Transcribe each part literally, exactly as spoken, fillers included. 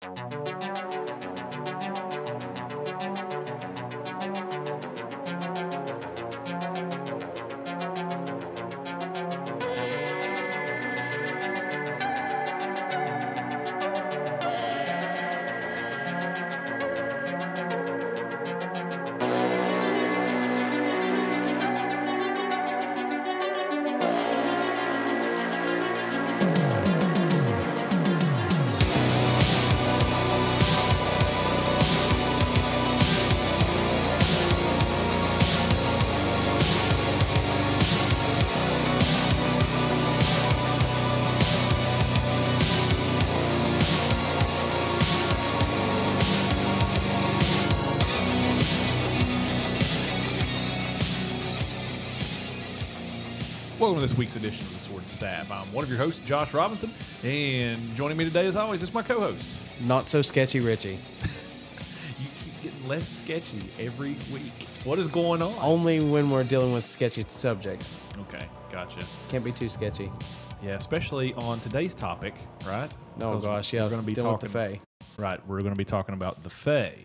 Welcome to this week's edition of the Sword and Staff. I'm one of your hosts, Josh Robinson, and joining me today, as always, is my co-host. Not so sketchy, Richie. You keep getting less sketchy every week. What is going on? Only when we're dealing with sketchy subjects. Okay, gotcha. Can't be too sketchy. Yeah, especially on today's topic, right? Oh gosh, yeah. We're going to be dealing talking with the Fae. Right, we're going to be talking about the Fae.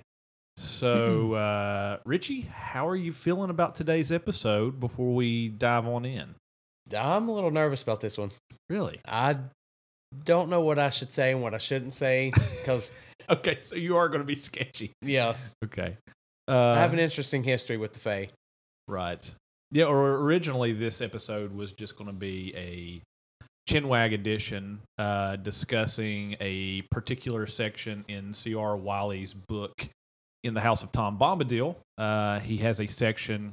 So, uh, Richie, how are you feeling about today's episode before we dive on in? I'm a little nervous about this one. Really? I don't know what I should say and what I shouldn't say because, Okay, so you are going to be sketchy. yeah, Okay. Uh, I have an interesting history with the Fae. Right. Yeah, or originally this episode was just going to be a Chinwag edition uh, discussing a particular section in C R. Wiley's book In the House of Tom Bombadil. Uh, he has a section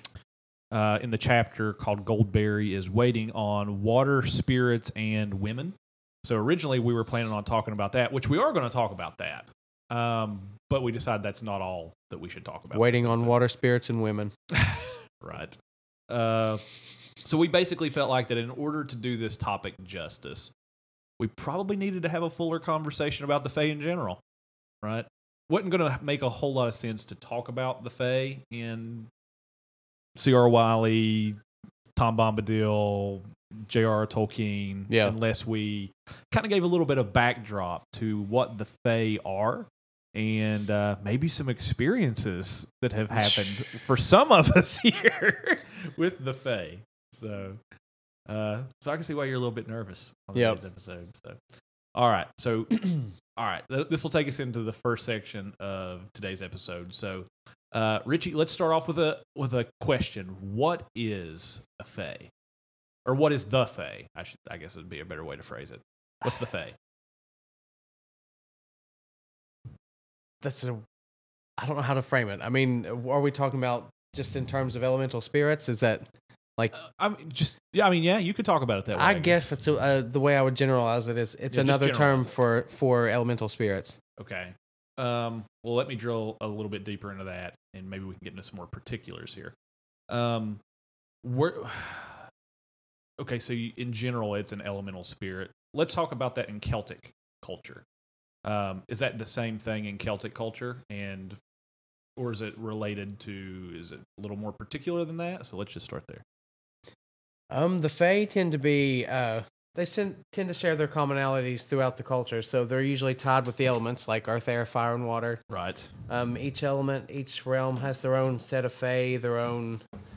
uh, in the chapter called Goldberry is Waiting on Water, Spirits, and Women. So originally we were planning on talking about that, which we are going to talk about that. Um, but we decided that's not all that we should talk about. Waiting on water, spirits, and women. Right. Uh, so we basically felt like that in order to do this topic justice, we probably needed to have a fuller conversation about the Fae in general, right? Wasn't going to make a whole lot of sense to talk about the Fae in C R. Wiley, Tom Bombadil, J R R. Tolkien, Yeah. unless we kind of gave a little bit of backdrop to what the Fae are and uh, maybe some experiences that have happened for some of us here with the Fae. So, uh, so I can see why you're a little bit nervous on Yep. today's episode. So, all right. So, all right. Th- This will take us into the first section of today's episode. So, uh, Richie, let's start off with a with a question. What is a Fae? Or what is the Fae? I should, I guess, would be a better way to phrase it. What's the Fae? That's a. I don't know how to frame it. I mean, are we talking about just in terms of elemental spirits? Is that like? I mean, just yeah. I mean, yeah. You could talk about it that way. I guess that's uh, the way I would generalize it. Is it's Yeah, just another term generalize it. for for elemental spirits. Okay. Um, well, let me drill a little bit deeper into that, and maybe we can get into some more particulars here. Um, where, okay, so you, in general, it's an elemental spirit. Let's talk about that in Celtic culture. Um, is that the same thing in Celtic culture, and or is it related to? Is it a little more particular than that? So let's just start there. Um, the Fae tend to be uh, they tend tend to share their commonalities throughout the culture. So they're usually tied with the elements like earth, air, fire, and water. Right. Um, each element, each realm has their own set of Fae, their own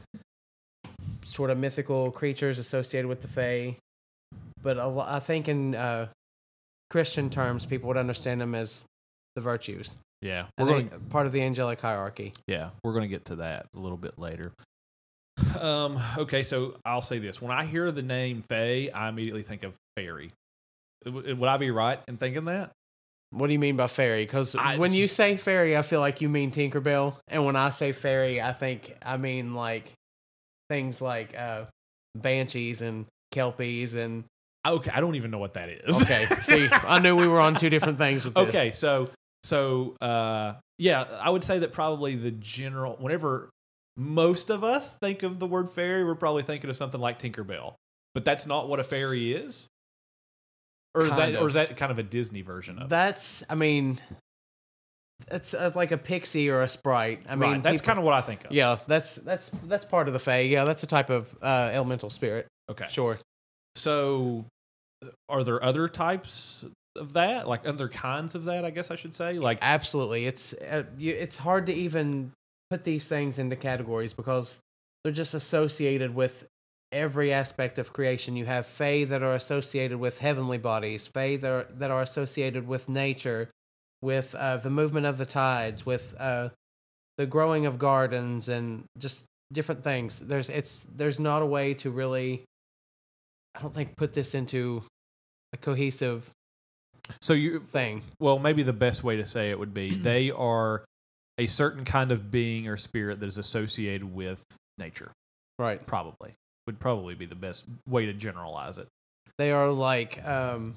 sort of mythical creatures associated with the Fae. But a lo- I think in uh, Christian terms, people would understand them as the virtues. Yeah. And We're they- going. part of the angelic hierarchy. Yeah, we're going to get to that a little bit later. Um, okay, so I'll say this. When I hear the name Fae, I immediately think of fairy. W- Would I be right in thinking that? What do you mean by fairy? Because I- when you say fairy, I feel like you mean Tinkerbell. And when I say fairy, I think I mean like things like uh, banshees and kelpies and... Okay, I don't even know what that is. Okay, see, I knew we were on two different things with this. Okay, so, so uh, yeah, I would say that probably the general, whenever most of us think of the word fairy, we're probably thinking of something like Tinkerbell. But that's not what a fairy is? Or is, Kind that, of. or is that kind of a Disney version of it? That's, I mean, it's uh, like a pixie or a sprite. I mean, right, that's people- kind of what I think of. Yeah, that's that's that's part of the Fae. Yeah, that's a type of uh, elemental spirit. Okay. Sure. So, are there other types of that, like other kinds of that, I guess I should say. Like, Absolutely, it's uh, you, it's hard to even put these things into categories because they're just associated with every aspect of creation. You have fae that are associated with heavenly bodies, fae that are, that are associated with nature, with uh, the movement of the tides, with uh, the growing of gardens, and just different things. There's it's there's not a way to really, I don't think, put this into a cohesive so you thing. well, maybe the best way to say it would be they are a certain kind of being or spirit that is associated with nature. Right. Probably would probably be the best way to generalize it. They are like, um,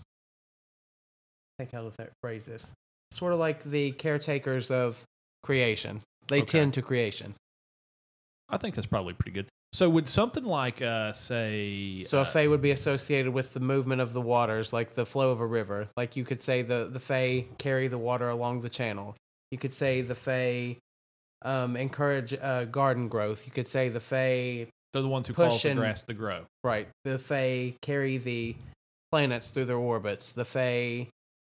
I think how to phrase this. Sort of like the caretakers of creation. They Okay. tend to creation. I think that's probably pretty good. So would something like, uh, say, So uh, a fae would be associated with the movement of the waters, like the flow of a river. Like you could say the, the fae carry the water along the channel. You could say the fae um, encourage uh, garden growth. You could say the fae, they're the ones who push cause the and- grass to grow. right, the fae carry the planets through their orbits. The fae,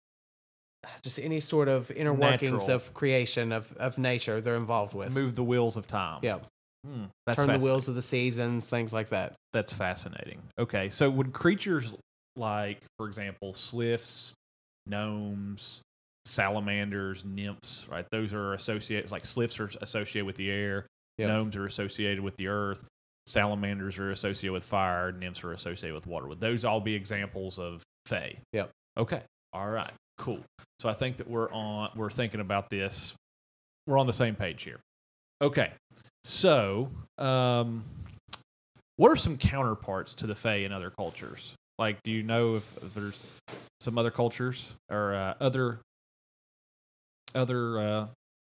just any sort of inner workings Natural. of creation, of, of nature they're involved with. Move the wheels of time. Yeah. Hmm, that's Turn the fascinating. wheels of the seasons, things like that. That's fascinating. Okay, so would creatures like, for example, sliffs, gnomes, salamanders, nymphs, right? Those are associated, like sliffs are associated with the air, Yep. gnomes are associated with the earth, salamanders are associated with fire, nymphs are associated with water. Would those all be examples of fae? Yep. Okay. All right. Cool. So I think that we're on. We're thinking about this. We're on the same page here. Okay. So, um, what are some counterparts to the fae in other cultures? Like, do you know if, if there's some other cultures or uh, other other uh,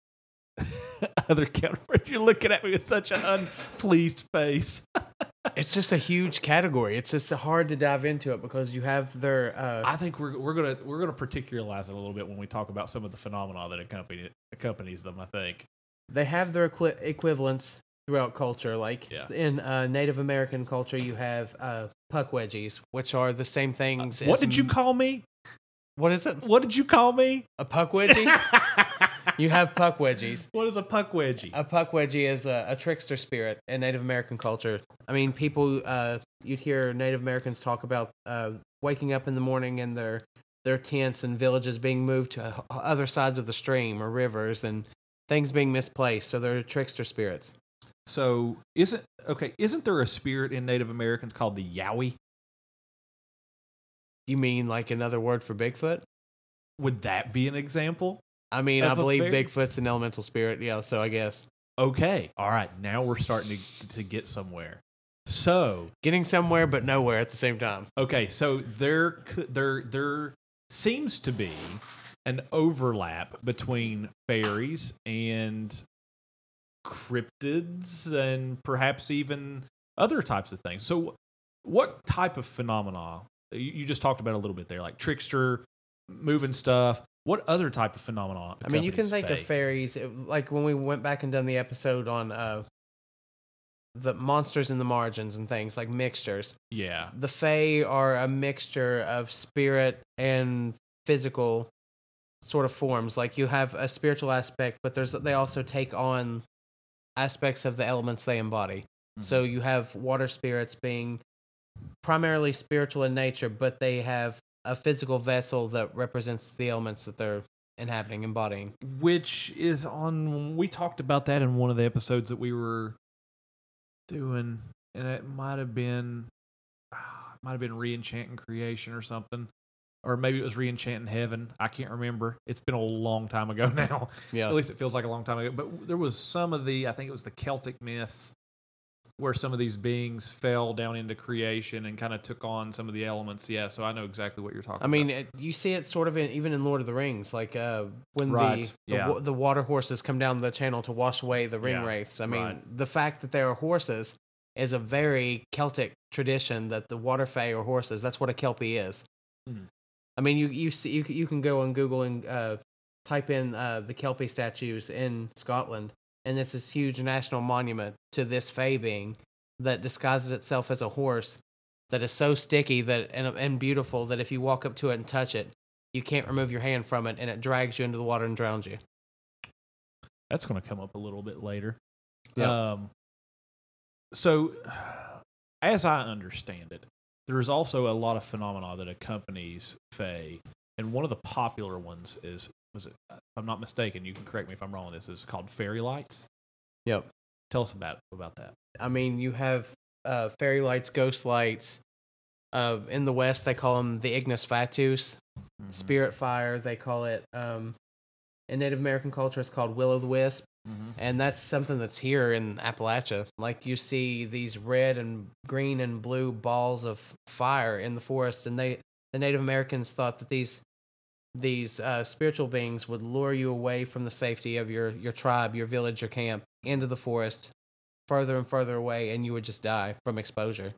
other counterparts? You're looking at me with such an unpleased face. It's just a huge category. It's just hard to dive into it because you have their. Uh, I think we're we're gonna we're gonna particularize it a little bit when we talk about some of the phenomena that accompany accompanies them. I think. they have their equi- equivalents throughout culture. Like Yeah. in uh, Native American culture, you have uh, puckwedgies, which are the same things. What as did you m- call me? What is it? What did you call me? A puckwedgie? You have puckwedgies. What is a puck wedgie? A puckwedgie is a, a trickster spirit in Native American culture. I mean, people, uh, you'd hear Native Americans talk about uh, waking up in the morning and their their tents and villages being moved to uh, other sides of the stream or rivers and things being misplaced. So they're trickster spirits. So isn't okay? Isn't there a spirit in Native Americans called the Yowie? You mean like another word for Bigfoot? Would that be an example? I mean, Of I a believe fairy? Bigfoot's an elemental spirit. Yeah, so I guess Okay, all right. Now we're starting to to get somewhere. So getting somewhere but nowhere at the same time. okay, so there could- there there seems to be an overlap between fairies and cryptids and perhaps even other types of things. So what type of phenomena, you, you just talked about a little bit there, like trickster, moving stuff. What other type of phenomena? I mean, you can accompanies think of fae? fairies, it- like when we went back and done the episode on uh, the monsters in the margins and things like mixtures. Yeah. The fae are a mixture of spirit and physical sort of forms. Like you have a spiritual aspect, but there's they also take on aspects of the elements they embody. Mm-hmm. So you have water spirits being primarily spiritual in nature, but they have a physical vessel that represents the elements that they're inhabiting, embodying. Which is on, we talked about that in one of the episodes that we were doing, and it might have been, ah, it might have been Re-enchanting Creation or something. Or maybe it was Re-enchanting Heaven. I can't remember. It's been a long time ago now. Yeah. At least it feels like a long time ago. But there was some of the, I think it was the Celtic myths, where some of these beings fell down into creation and kind of took on some of the elements. Yeah, so I know exactly what you're talking I mean, about. it, you see it sort of in, even in Lord of the Rings, like uh, when Right, the the, yeah. wa- the water horses come down the channel to wash away the ring Yeah, wraiths. I mean, right. the fact that there are horses is a very Celtic tradition that the water fae are horses. That's what a kelpie is. Hmm. I mean, you you see you, you can go on Google and uh, type in uh, the kelpie statues in Scotland, and it's this huge national monument to this fae being that disguises itself as a horse that is so sticky that and, and beautiful that if you walk up to it and touch it, you can't remove your hand from it, and it drags you into the water and drowns you. That's going to come up a little bit later. Yep. Um, so, as I understand it, there is also a lot of phenomena that accompanies Fae, and one of the popular ones is, was it, if I'm not mistaken, you can correct me if I'm wrong on this, is called fairy lights. Yep. Tell us about about that. I mean, you have uh, fairy lights, ghost lights. Uh, in the West, they call them the Ignis Fatuus, Mm-hmm. spirit fire. They call it, um, in Native American culture, it's called will o' the wisp. Mm-hmm. And that's something that's here in Appalachia. Like, you see these red and green and blue balls of fire in the forest, and they the Native Americans thought that these these uh, spiritual beings would lure you away from the safety of your, your tribe, your village, your camp, into the forest, further and further away, and you would just die from exposure.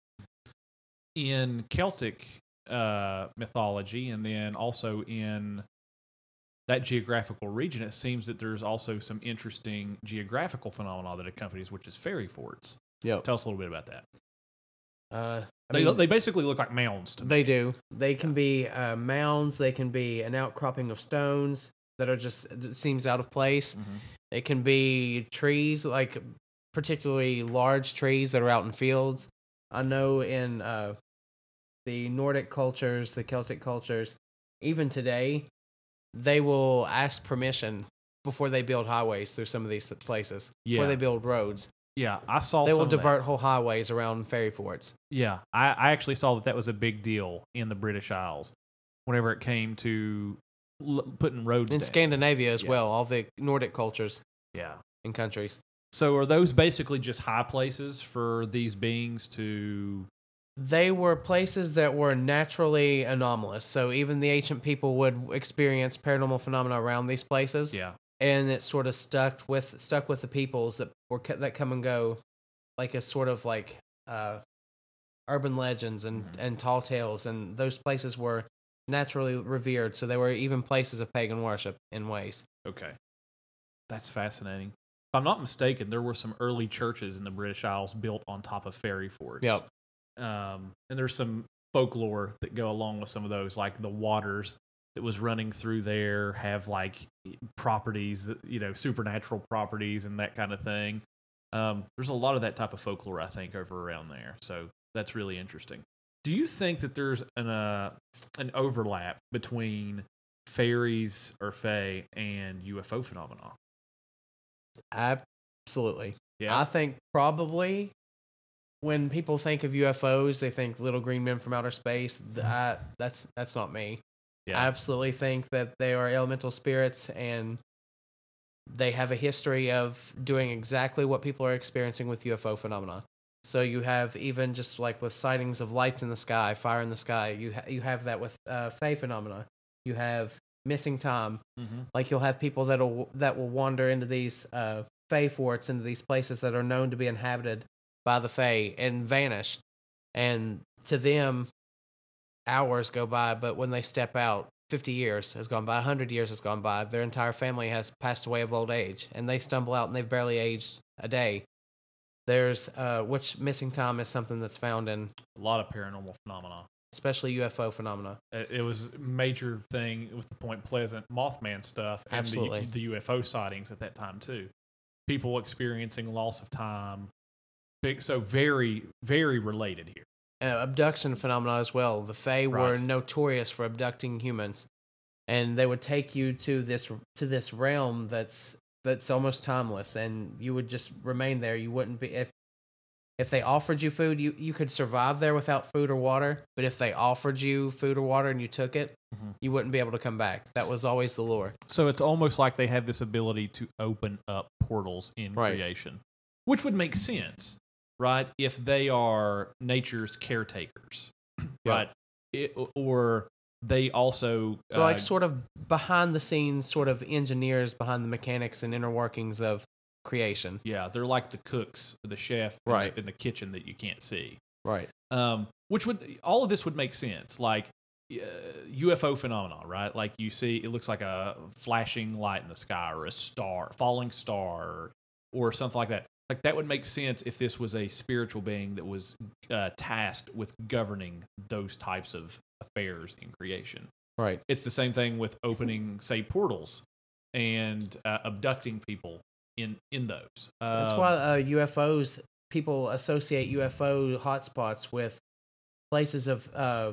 In Celtic uh, mythology, and then also in that geographical region, it seems that there's also some interesting geographical phenomena that accompanies, which is fairy forts. Yep. Tell us a little bit about that. Uh, I They, mean, they basically look like mounds to me. they do. They can be uh, mounds. They can be an outcropping of stones that are just, it seems out of place. Mhm. It can be trees, like particularly large trees that are out in fields. I know in uh, the Nordic cultures, the Celtic cultures, even today, they will ask permission before they build highways through some of these places. Yeah. Before they build roads. Yeah, I saw They some will of that. divert whole highways around fairy forts. Yeah, I, I actually saw that that was a big deal in the British Isles whenever it came to l- putting roads In down. Scandinavia as Yeah. well, all the Nordic cultures Yeah. and countries. So are those basically just high places for these beings to... They were places that were naturally anomalous. So even the ancient people would experience paranormal phenomena around these places. Yeah. And it sort of stuck with stuck with the peoples that were that come and go, like a sort of like uh, urban legends and, Mhm. and tall tales, and those places were naturally revered. So they were even places of pagan worship in ways. Okay. That's fascinating. If I'm not mistaken, there were some early churches in the British Isles built on top of fairy forts. Yep. Um, and there's some folklore that go along with some of those, like the waters that was running through there have like properties, you know, supernatural properties and that kind of thing. Um, there's a lot of that type of folklore, I think, over around there. So that's really interesting. Do you think that there's an uh, an overlap between fairies or fae and U F O phenomena? Absolutely. Yeah. I think probably when people think of U F Os, they think little green men from outer space. Th- I, that's that's not me. Yeah. I absolutely think that they are elemental spirits, and they have a history of doing exactly what people are experiencing with U F O phenomena. So you have even just like with sightings of lights in the sky, fire in the sky. You ha- you have that with uh, fae phenomena. You have missing time. Mm-hmm. Like you'll have people that'll that will wander into these uh, fae forts, into these places that are known to be inhabited by the fae, and vanish. And to them, hours go by, but when they step out, fifty years has gone by, one hundred years has gone by. Their entire family has passed away of old age, and they stumble out and they've barely aged a day. There's, uh, which missing time is something that's found in, A lot of paranormal phenomena. especially U F O phenomena. It, it was a major thing with the Point Pleasant Mothman stuff and Absolutely. the, the U F O sightings at that time too. People experiencing loss of time. Big, so very, very related here. Uh, abduction phenomena as well. The Fae were Right. notorious for abducting humans, and they would take you to this to this realm that's that's almost timeless, and you would just remain there. You wouldn't be if if they offered you food, you you could survive there without food or water. But if they offered you food or water and you took it, Mhm. you wouldn't be able to come back. That was always the lure. So it's almost like they have this ability to open up portals in Right. creation, which would make sense, right? If they are nature's caretakers, Yeah. right? It, or they also They're like uh, sort of behind the scenes, sort of engineers behind the mechanics and inner workings of creation. yeah, they're like the cooks, the chef, in Right. the, in the kitchen that you can't see. Right. Um, which would all of this would make sense, like uh, U F O phenomena, right? Like you see, it looks like a flashing light in the sky, or a star, falling star, or, or something like that. Like that would make sense if this was a spiritual being that was uh, tasked with governing those types of affairs in creation. Right. It's the same thing with opening, say, portals and uh, abducting people in in those. Um, That's why uh, U F Os, people associate U F O hotspots with places of uh,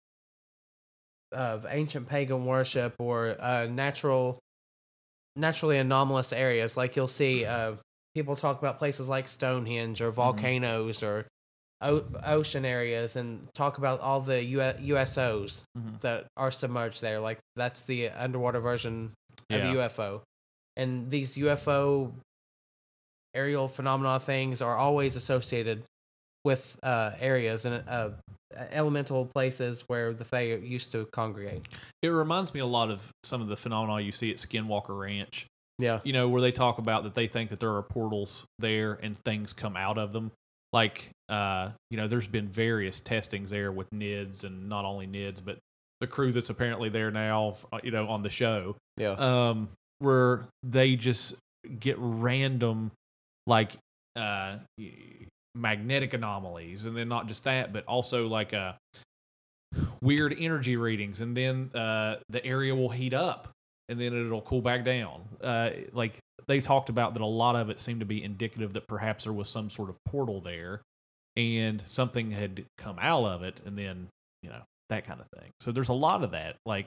of ancient pagan worship or uh, natural, naturally anomalous areas. Like you'll see uh, people talk about places like Stonehenge or volcanoes or o- ocean areas, and talk about all the U- U S Os Mhm. that are submerged there. Like that's the underwater version of Yeah. a U F O, and these U F O aerial phenomena things are always associated with uh, areas and uh, elemental places where the Fae used to congregate. It reminds me a lot of some of the phenomena you see at Skinwalker Ranch. Yeah. You know, where they talk about that they think that there are portals there and things come out of them. Like, uh, you know, there's been various testings there with N I D S, and not only N I D S, but the crew that's apparently there now, you know, on the show. Yeah. Um, where they just get random, like, uh, magnetic anomalies, and then not just that, but also like uh, weird energy readings, and then uh, the area will heat up, and then it'll cool back down. Uh, like they talked about that, a lot of it seemed to be indicative that perhaps there was some sort of portal there, and something had come out of it, and then you know that kind of thing. So there's a lot of that, like,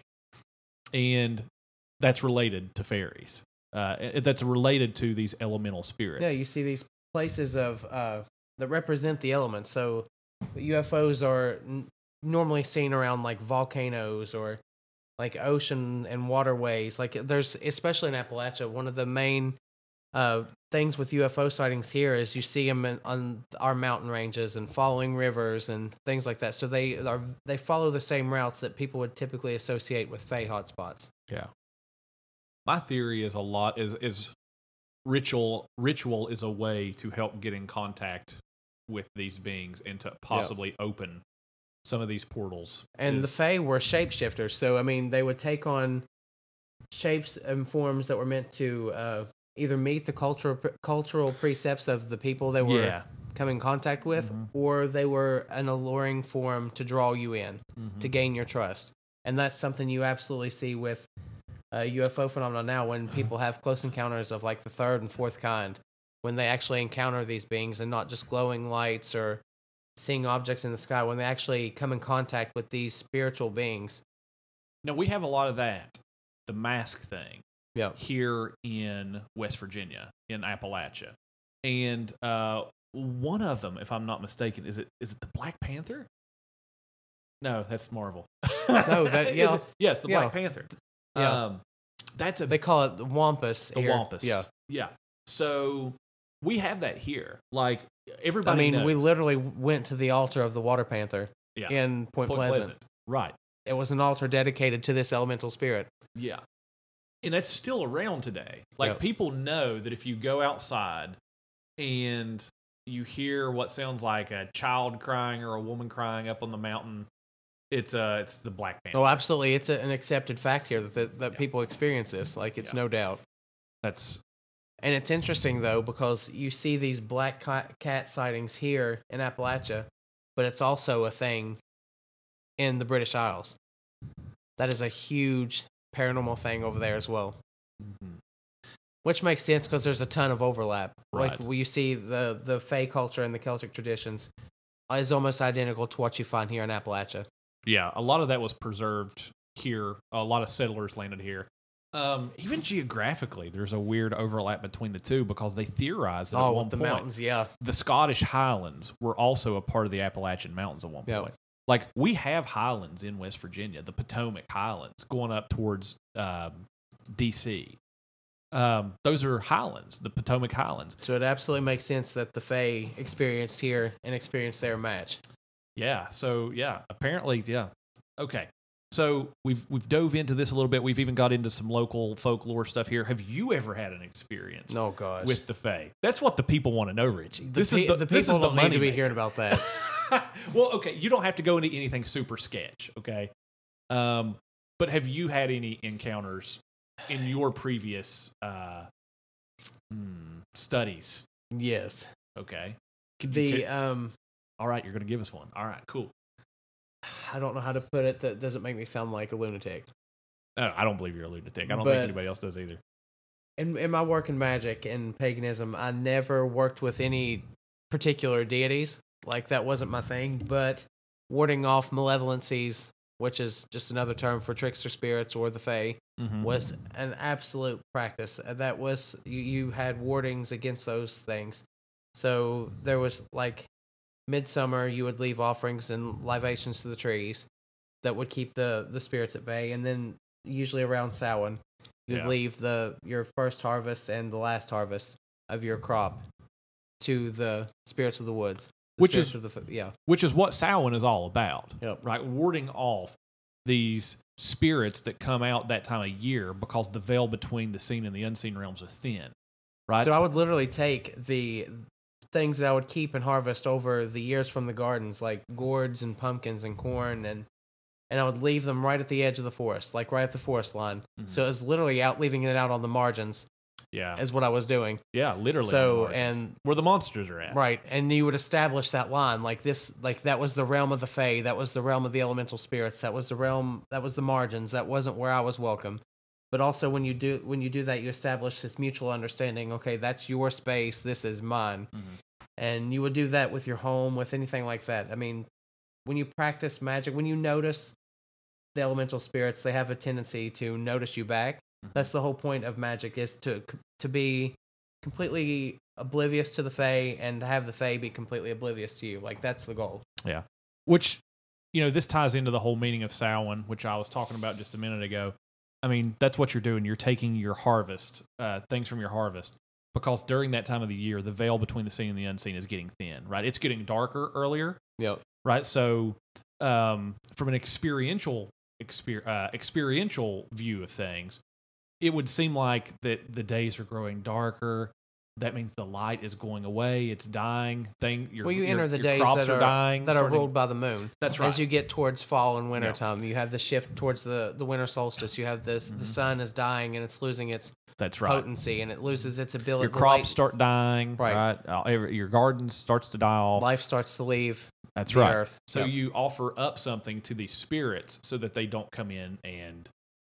and that's related to fairies. Uh, that's related to these elemental spirits. Yeah, you see these places of uh, that represent the elements. So U F Os are n- normally seen around like volcanoes or like ocean and waterways. Like there's, especially in Appalachia, one of the main uh, things with U F O sightings here is you see them in, on our mountain ranges and following rivers and things like that. So they are they follow the same routes that people would typically associate with Fae hotspots. Yeah. My theory is a lot is is ritual ritual is a way to help get in contact with these beings and to possibly yeah. open some of these portals. And is, the Fae were shapeshifters, so I mean they would take on shapes and forms that were meant to uh, either meet the cultural cultural precepts of the people they were yeah. come in contact with, mm-hmm. or they were an alluring form to draw you in, mm-hmm. to gain your trust. And that's something you absolutely see with uh, U F O phenomena now, when people have close encounters of like the third and fourth kind, when they actually encounter these beings and not just glowing lights or seeing objects in the sky, when they actually come in contact with these spiritual beings. Now, we have a lot of that, the mask thing, yeah. here in West Virginia, in Appalachia. And uh, one of them, if I'm not mistaken, is it is it the Black Panther? No, that's Marvel. No, that yeah, it, yes, the yeah. Black Panther. Yeah, um, that's a they call it the Wampus. The here. Wampus. Yeah, yeah. So we have that here. Like everybody. I mean, knows. we literally went to the altar of the Water Panther. Yeah. In Point, Point Pleasant. Pleasant. Right. It was an altar dedicated to this elemental spirit. Yeah. And that's still around today. Like, yep. people know that if you go outside and you hear what sounds like a child crying or a woman crying up on the mountain, it's uh, it's the Black Panther. Oh, absolutely. It's a, an accepted fact here that, that, that yeah. people experience this. Like, it's yeah. no doubt. That's... And it's interesting, though, because you see these black cat sightings here in Appalachia, but it's also a thing in the British Isles. That is a huge paranormal thing over there as well. Mm-hmm. Which makes sense because there's a ton of overlap. Right. Like you see the, the Fae culture and the Celtic traditions is almost identical to what you find here in Appalachia. Yeah, a lot of that was preserved here. A lot of settlers landed here. Um, even geographically, there's a weird overlap between the two because they theorize that oh, at one the point, mountains, yeah. the Scottish Highlands were also a part of the Appalachian Mountains at one point. Yep. Like, we have highlands in West Virginia, the Potomac Highlands, going up towards um, D C Um, those are highlands, the Potomac Highlands. So it absolutely makes sense that the Fae experienced here and experienced their match. Yeah. So yeah, apparently, yeah. Okay. So we've we've dove into this a little bit. We've even got into some local folklore stuff here. Have you ever had an experience? Oh gosh, with the Fae? That's what the people want to know, Richie. The this pe- is the, the this people is the don't need money to be maker. hearing about that. Well, okay, you don't have to go into anything super sketch, okay? Um, but have you had any encounters in your previous uh, hmm, studies? Yes. Okay. Could the you, um. All right, you're going to give us one. All right, cool. I don't know how to put it that doesn't make me sound like a lunatic. Oh, I don't believe you're a lunatic. I don't But- think anybody else does either. In, in my work in magic and paganism, I never worked with any particular deities. Like, that wasn't my thing. But warding off malevolencies, which is just another term for trickster spirits or the fae, Mhm. was an absolute practice. Uh, That was, you, you had wardings against those things. So there was, like, midsummer, you would leave offerings and libations to the trees that would keep the, the spirits at bay. And then usually around Samhain, you'd Yeah. leave the your first harvest and the last harvest of your crop to the spirits of the woods. The Which spirits is- of the f- yeah. Which is what Samhain is all about, Yep. right? Warding off these spirits that come out that time of year because the veil between the seen and the unseen realms are thin, right? So I would literally take the things that I would keep and harvest over the years from the gardens, like gourds and pumpkins and corn, and and I would leave them right at the edge of the forest, like right at the forest line. Mhm. So it was literally out, leaving it out on the margins, yeah, is what I was doing. yeah, literally. So, on the margins, and- where the monsters are at, Right, and you would establish that line, like this, like that was the realm of the fae, that was the realm of the elemental spirits, that was the realm, that was the margins, that wasn't where I was welcome. But also, when you do when you do that, you establish this mutual understanding. Okay, that's your space. This is mine, Mhm. and you would do that with your home, with anything like that. I mean, when you practice magic, when you notice the elemental spirits, they have a tendency to notice you back. Mhm. That's the whole point of magic, is to to be completely oblivious to the fae and to have the fae be completely oblivious to you. Like, that's the goal. Yeah. Which, you know, this ties into the whole meaning of Samhain, which I was talking about just a minute ago. I mean, that's what you're doing. You're taking your harvest, uh, things from your harvest, because during that time of the year, the veil between the seen and the unseen is getting thin, right? It's getting darker earlier, Yep. right? So, um, from an experiential exper- uh, experiential view of things, it would seem like that the days are growing darker. That means the light is going away. It's dying. Thing, your, Well, you your- enter the your days crops that are, dying, that are starting- ruled by the moon. That's right. As you get towards fall and winter Yeah. time, you have the shift towards the, the winter solstice. You have this Mhm. the sun is dying and it's losing its That's right. potency and it loses its ability. Your the crops light- start dying, Right. right? Uh, every- your garden starts to die off. life starts to leave That's the right. earth. So Yep. you offer up something to these spirits so that they don't come in and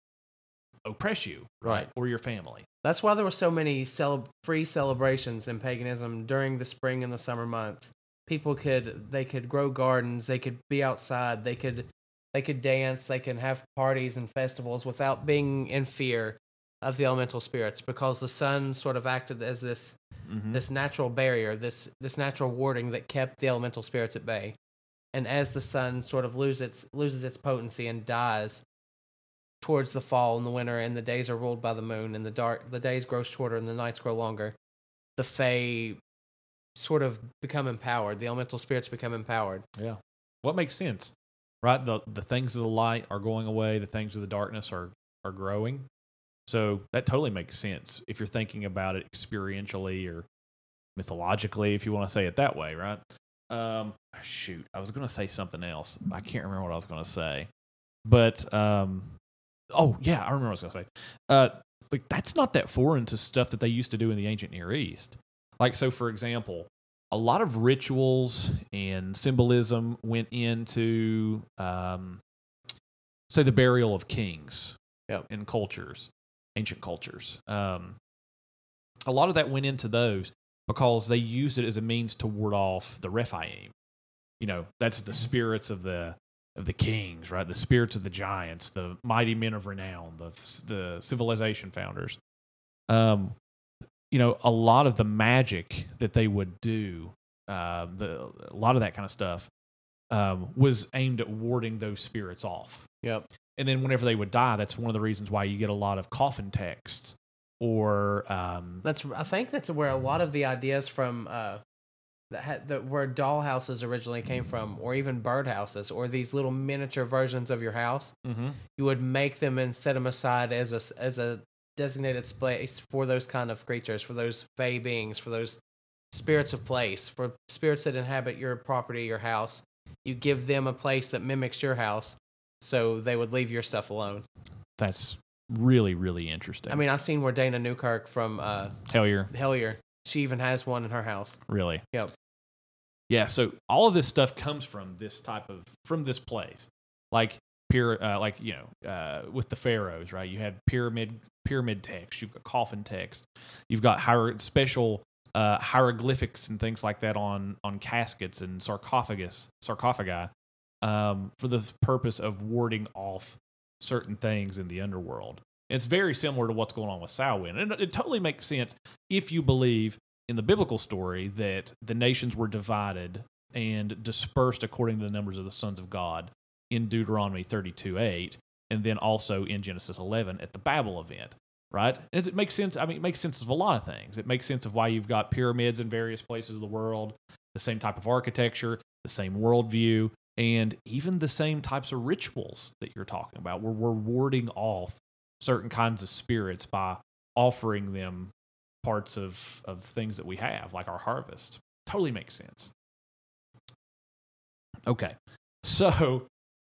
oppress you, Right. or your family. That's why there were so many cele- free celebrations in paganism during the spring and the summer months. People could they could grow gardens, they could be outside, they could they could dance, they can have parties and festivals without being in fear of the elemental spirits, because the sun sort of acted as this Mm-hmm. this natural barrier, this this natural warding that kept the elemental spirits at bay. And as the sun sort of loses its loses its potency and dies towards the fall and the winter, and the days are ruled by the moon, and the dark the days grow shorter and the nights grow longer, the fae sort of become empowered. The elemental spirits become empowered. Yeah. What makes sense, right? The the things of the light are going away. The things of the darkness are are growing. So that totally makes sense if you're thinking about it experientially or mythologically, if you want to say it that way, right? Um, shoot, I was going to say something else. I can't remember what I was going to say, but um, oh yeah, I remember what I was going to say. Uh, like that's not that foreign to stuff that they used to do in the ancient Near East. Like, so for example, a lot of rituals and symbolism went into, um, say, the burial of kings Yep. in cultures, ancient cultures. Um, a lot of that went into those because they used it as a means to ward off the Rephaim. You know, that's the spirits of the of the kings, right? The spirits of the giants, the mighty men of renown, the the civilization founders. Um, you know, a lot of the magic that they would do, uh, the a lot of that kind of stuff, um, was aimed at warding those spirits off. Yep. And then whenever they would die, that's one of the reasons why you get a lot of coffin texts or um, That's I think that's where a lot of the ideas from uh that had that where dollhouses originally came from, or even birdhouses, or these little miniature versions of your house. mhm. You would make them and set them aside as a s- as a designated space for those kind of creatures, for those fae beings, for those spirits of place, for spirits that inhabit your property, your house. You give them a place that mimics your house, so they would leave your stuff alone. That's really, really interesting. I mean, I've seen where Dana Newkirk from uh, Hellier, Hellier, she even has one in her house. really. Yep. Yeah, so all of this stuff comes from this type of from this place, like pyra, uh, like you know, uh, with the pharaohs, right? You had pyramid pyramid text, you've got coffin text, you've got hier- special uh, hieroglyphics and things like that on on caskets and sarcophagus sarcophagi um, for the purpose of warding off certain things in the underworld. It's very similar to what's going on with Samhain, and it, it totally makes sense if you believe in the biblical story that the nations were divided and dispersed according to the numbers of the sons of God in Deuteronomy thirty-two eight, and then also in Genesis eleven at the Babel event, right? And it makes sense. I mean, it makes sense of a lot of things. It makes sense of why you've got pyramids in various places of the world, the same type of architecture, the same worldview, and even the same types of rituals that you're talking about, where we're warding off certain kinds of spirits by offering them parts of, of things that we have, like our harvest. Totally makes sense. Okay, so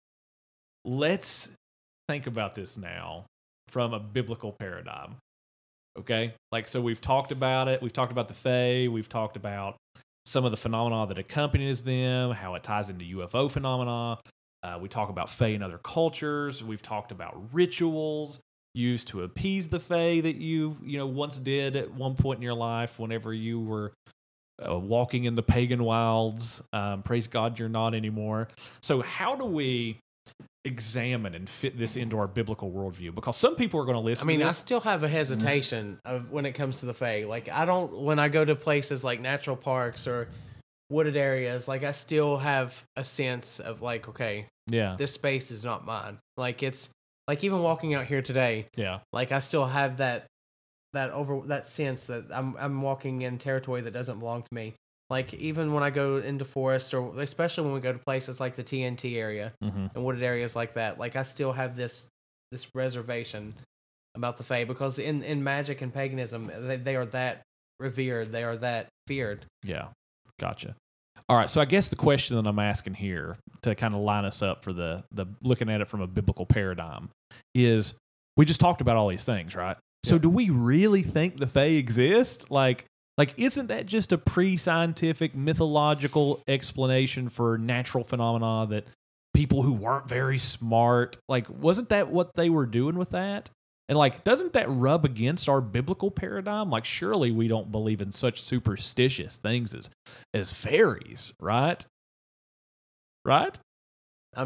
let's think about this now from a biblical paradigm. Okay, like, so we've talked about it. We've talked about the Fae. We've talked about some of the phenomena that accompanies them, how it ties into U F O phenomena. Uh, we talk about Fae in other cultures. We've talked about rituals used to appease the Fae that you, you know, once did at one point in your life whenever you were uh, walking in the pagan wilds. Um, praise God you're not anymore. So how do we examine and fit this into our biblical worldview? Because some people are going to listen I mean, to I this. still have a hesitation of when it comes to the Fae. Like, I don't, when I go to places like natural parks or wooded areas, like, I still have a sense of, like, okay, Yeah. this space is not mine. Like, it's, like, even walking out here today, Yeah. like, I still have that, that over, that sense that I'm, I'm walking in territory that doesn't belong to me. Like, even when I go into forest, or especially when we go to places like the T N T area Mm-hmm. and wooded areas like that, like, I still have this this reservation about the Fae, because in, in magic and paganism, they, they are that revered, they are that feared. Yeah. Gotcha. All right. So I guess the question that I'm asking here to kind of line us up for the, the looking at it from a biblical paradigm is, we just talked about all these things, right? So Yeah. do we really think the Fae exist? Like, Like, isn't that just a pre-scientific, mythological explanation for natural phenomena that people who weren't very smart, like, wasn't that what they were doing with that? And, like, doesn't that rub against our biblical paradigm? Like, surely we don't believe in such superstitious things as, as fairies, right? Right? I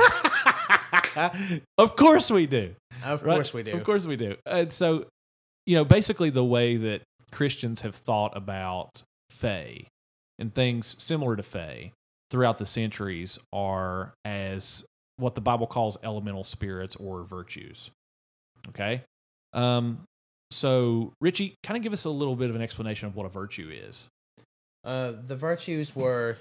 mean, Of course we do. of Right? course we do. Of course we do. And so, you know, basically the way that Christians have thought about Fae and things similar to Fae throughout the centuries are as what the Bible calls elemental spirits or virtues. Okay? Um, so, Richie, kind of give us a little bit of an explanation of what a virtue is. Uh, the virtues were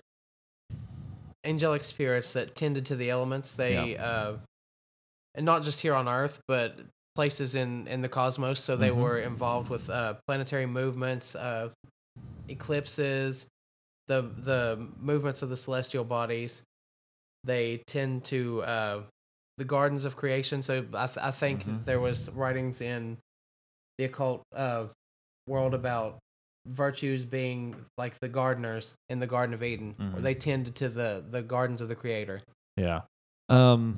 angelic spirits that tended to the elements. They, uh, and not just here on Earth, but places in, in the cosmos. So they Mhm. were involved with uh, planetary movements, uh, eclipses, the the movements of the celestial bodies. They tend to uh, the gardens of creation. So I, th- I think Mhm. there was writings in the occult uh, world about virtues being like the gardeners in the Garden of Eden, Mhm. where they tended to the, the gardens of the Creator. Yeah. Um,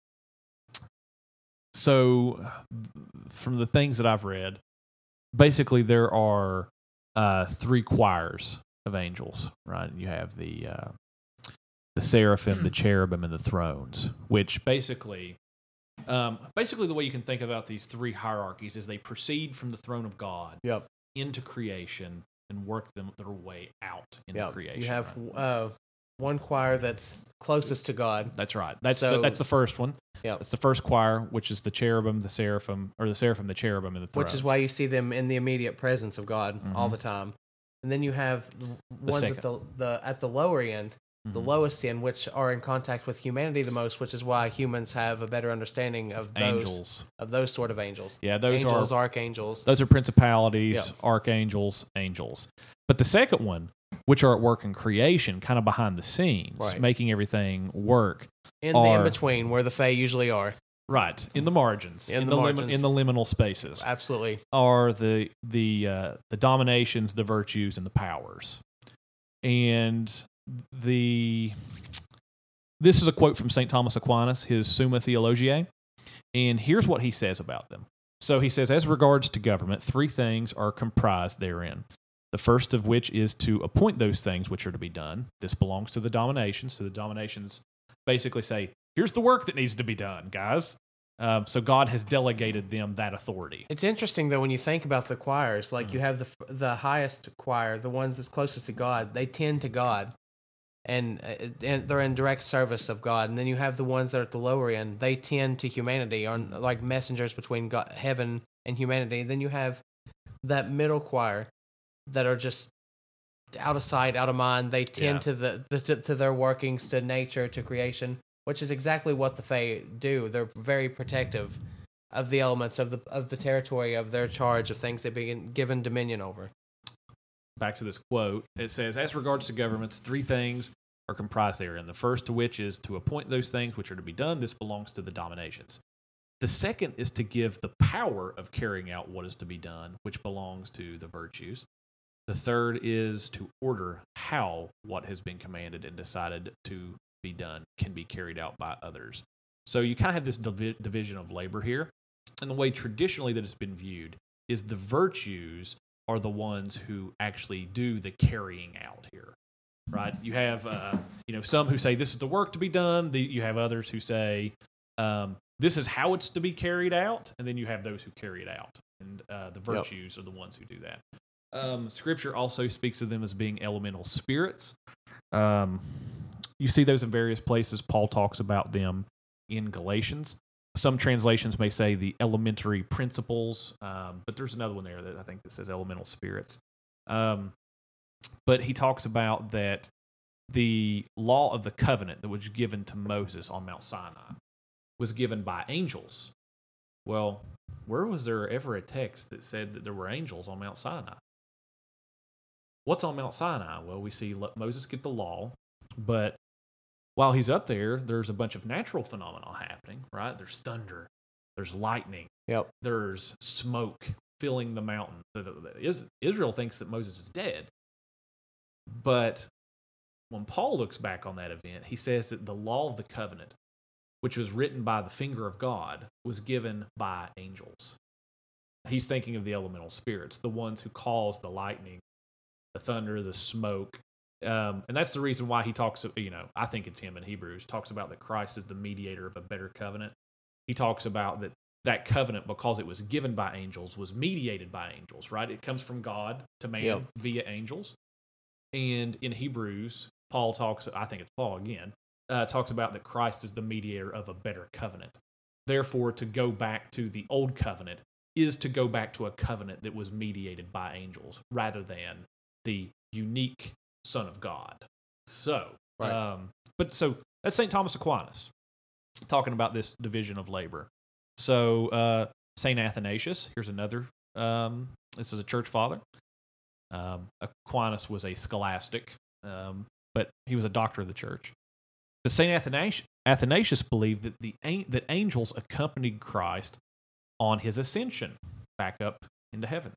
so, from the things that I've read, basically there are uh, three choirs of angels, right? You have the uh, the seraphim, the cherubim, and the thrones, which basically, um, basically the way you can think about these three hierarchies is they proceed from the throne of God Yep. into creation and work them their way out into Yep. creation. You have right? uh, one choir that's closest to God. That's right. That's So- the, that's the first one. Yep. That's the first choir, which is the cherubim, the seraphim, or the seraphim, the cherubim, and the thrones. Which is why you see them in the immediate presence of God all Mhm. the time. And then you have the ones second. at the, the at the lower end, the Mhm. lowest end, which are in contact with humanity the most, which is why humans have a better understanding of those angels. of those sort of angels. Yeah, those angels, are archangels. those are principalities, Yep. archangels, angels. But the second one, which are at work in creation, kind of behind the scenes, Right. making everything work. in the are- in between where the Fae usually are. Right, in the margins, In the lim- margins. in the liminal spaces, Absolutely. are the the uh, the dominations, the virtues, and the powers. And the this is a quote from Saint Thomas Aquinas, his Summa Theologiae, and here's what he says about them. So he says, as regards to government, three things are comprised therein. The first of which is to appoint those things which are to be done. This belongs to the dominations. So the dominations basically say, here's the work that needs to be done, guys. Um, so God has delegated them that authority. It's interesting, though, when you think about the choirs, like mm-hmm. you have the the highest choir, the ones that's closest to God, they tend to God, and, and they're in direct service of God. And then you have the ones that are at the lower end, they tend to humanity, are like messengers between God, heaven and humanity. Then you have that middle choir that are just out of sight, out of mind. They tend yeah. to the, the to, to their workings, to nature, to creation, which is exactly what the Fae do. They're very protective of the elements of the of the territory of their charge of things they've been given dominion over. Back to this quote, it says, as regards to governments, three things are comprised therein. The first of which is to appoint those things which are to be done. This belongs to the dominations. The second is to give the power of carrying out what is to be done, which belongs to the virtues. The third is to order how what has been commanded and decided to be done can be carried out by others. So you kind of have this divi- division of labor here. And the way traditionally that it's been viewed is the virtues are the ones who actually do the carrying out here, right? You have, uh, you know, some who say this is the work to be done. The, you have others who say um, this is how it's to be carried out. And then you have those who carry it out. And uh, the virtues yep. are the ones who do that. Um, scripture also speaks of them as being elemental spirits. Um, you see those in various places. Paul talks about them in Galatians. Some translations may say the elementary principles, um, but there's another one there that I think that says elemental spirits. Um, but he talks about that the law of the covenant that was given to Moses on Mount Sinai was given by angels. Well, where was there ever a text that said that there were angels on Mount Sinai? What's on Mount Sinai? Well, we see Moses get the law, but while he's up there, there's a bunch of natural phenomena happening, right? There's thunder, there's lightning, yep. there's smoke filling the mountain. Israel thinks that Moses is dead. But when Paul looks back on that event, he says that the law of the covenant, which was written by the finger of God, was given by angels. He's thinking of the elemental spirits, the ones who cause the lightning, the thunder, the smoke. Um, and that's the reason why he talks, you know, I think it's him in Hebrews, talks about that Christ is the mediator of a better covenant. He talks about that that covenant, because it was given by angels, was mediated by angels, right? It comes from God to man yep. via angels. And in Hebrews, Paul talks, I think it's Paul again, uh, talks about that Christ is the mediator of a better covenant. Therefore, to go back to the old covenant is to go back to a covenant that was mediated by angels rather than the unique Son of God. So, right. um, but so that's Saint Thomas Aquinas talking about this division of labor. So, uh, Saint Athanasius, here's another, um, this is a church father. Um, Aquinas was a scholastic, um, but he was a doctor of the church. But Saint Athanasius, Athanasius believed that the that angels accompanied Christ on his ascension back up into heaven.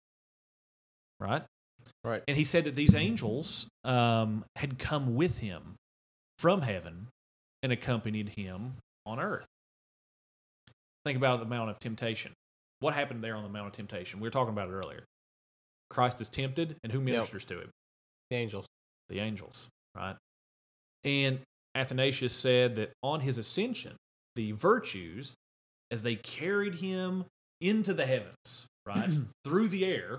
Right? Right. And he said that these angels um, had come with him from heaven and accompanied him on earth. Think about the Mount of Temptation. What happened there on the Mount of Temptation? We were talking about it earlier. Christ is tempted, and who ministers yep. to him? The angels. The angels, right? And Athanasius said that on his ascension, the virtues, as they carried him into the heavens, right, through the air,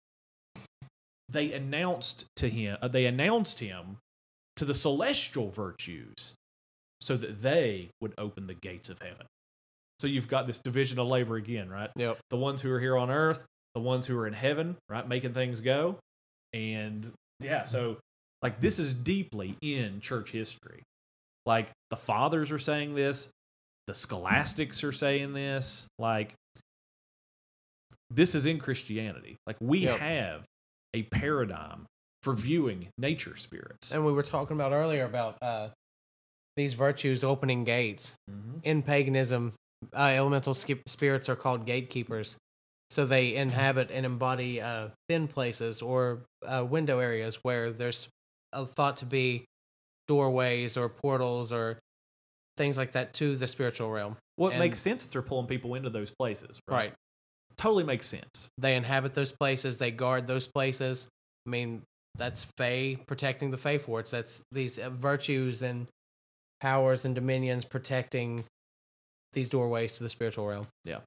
they announced to him, uh, they announced him to the celestial virtues so that they would open the gates of heaven. So you've got this division of labor again, right? Yep. The ones who are here on earth, the ones who are in heaven, right, making things go. And yeah, so like this is deeply in church history. Like the fathers are saying this, the scholastics are saying this, like this is in Christianity. Like we yep. have a paradigm for viewing nature spirits. And we were talking about earlier about uh, these virtues opening gates. Mm-hmm. In paganism, uh, elemental skip- spirits are called gatekeepers. So they inhabit and embody uh, thin places or uh, window areas where there's uh, thought to be doorways or portals or things like that to the spiritual realm. Well, it And- makes sense if they're pulling people into those places, right? Right. Totally makes sense. They inhabit those places. They guard those places. I mean, that's Fae protecting the Fae forts. That's these uh, virtues and powers and dominions protecting these doorways to the spiritual realm.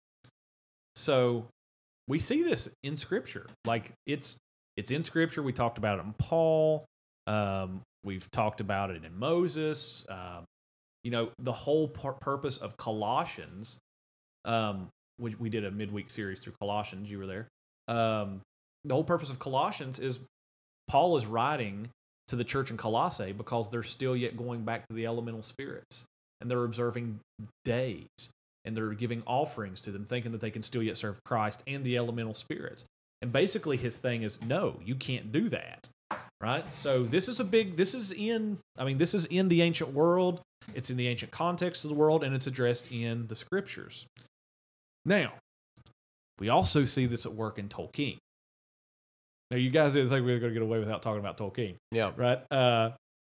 So we see this in Scripture. Like it's it's in Scripture. We talked about it in Paul. Um, we've talked about it in Moses. Um, you know, the whole pur- purpose of Colossians, um, which we did a midweek series through Colossians. You were there. Um, the whole purpose of Colossians is Paul is writing to the church in Colossae because they're still yet going back to the elemental spirits, and they're observing days, and they're giving offerings to them, thinking that they can still yet serve Christ and the elemental spirits. And basically his thing is, no, you can't do that, right? So this is a big, this is in, I mean, this is in the ancient world, it's in the ancient context of the world, and it's addressed in the Scriptures. Now, we also see this at work in Tolkien. Now, you guys didn't think we were going to get away without talking about Tolkien, Yeah. right? Uh,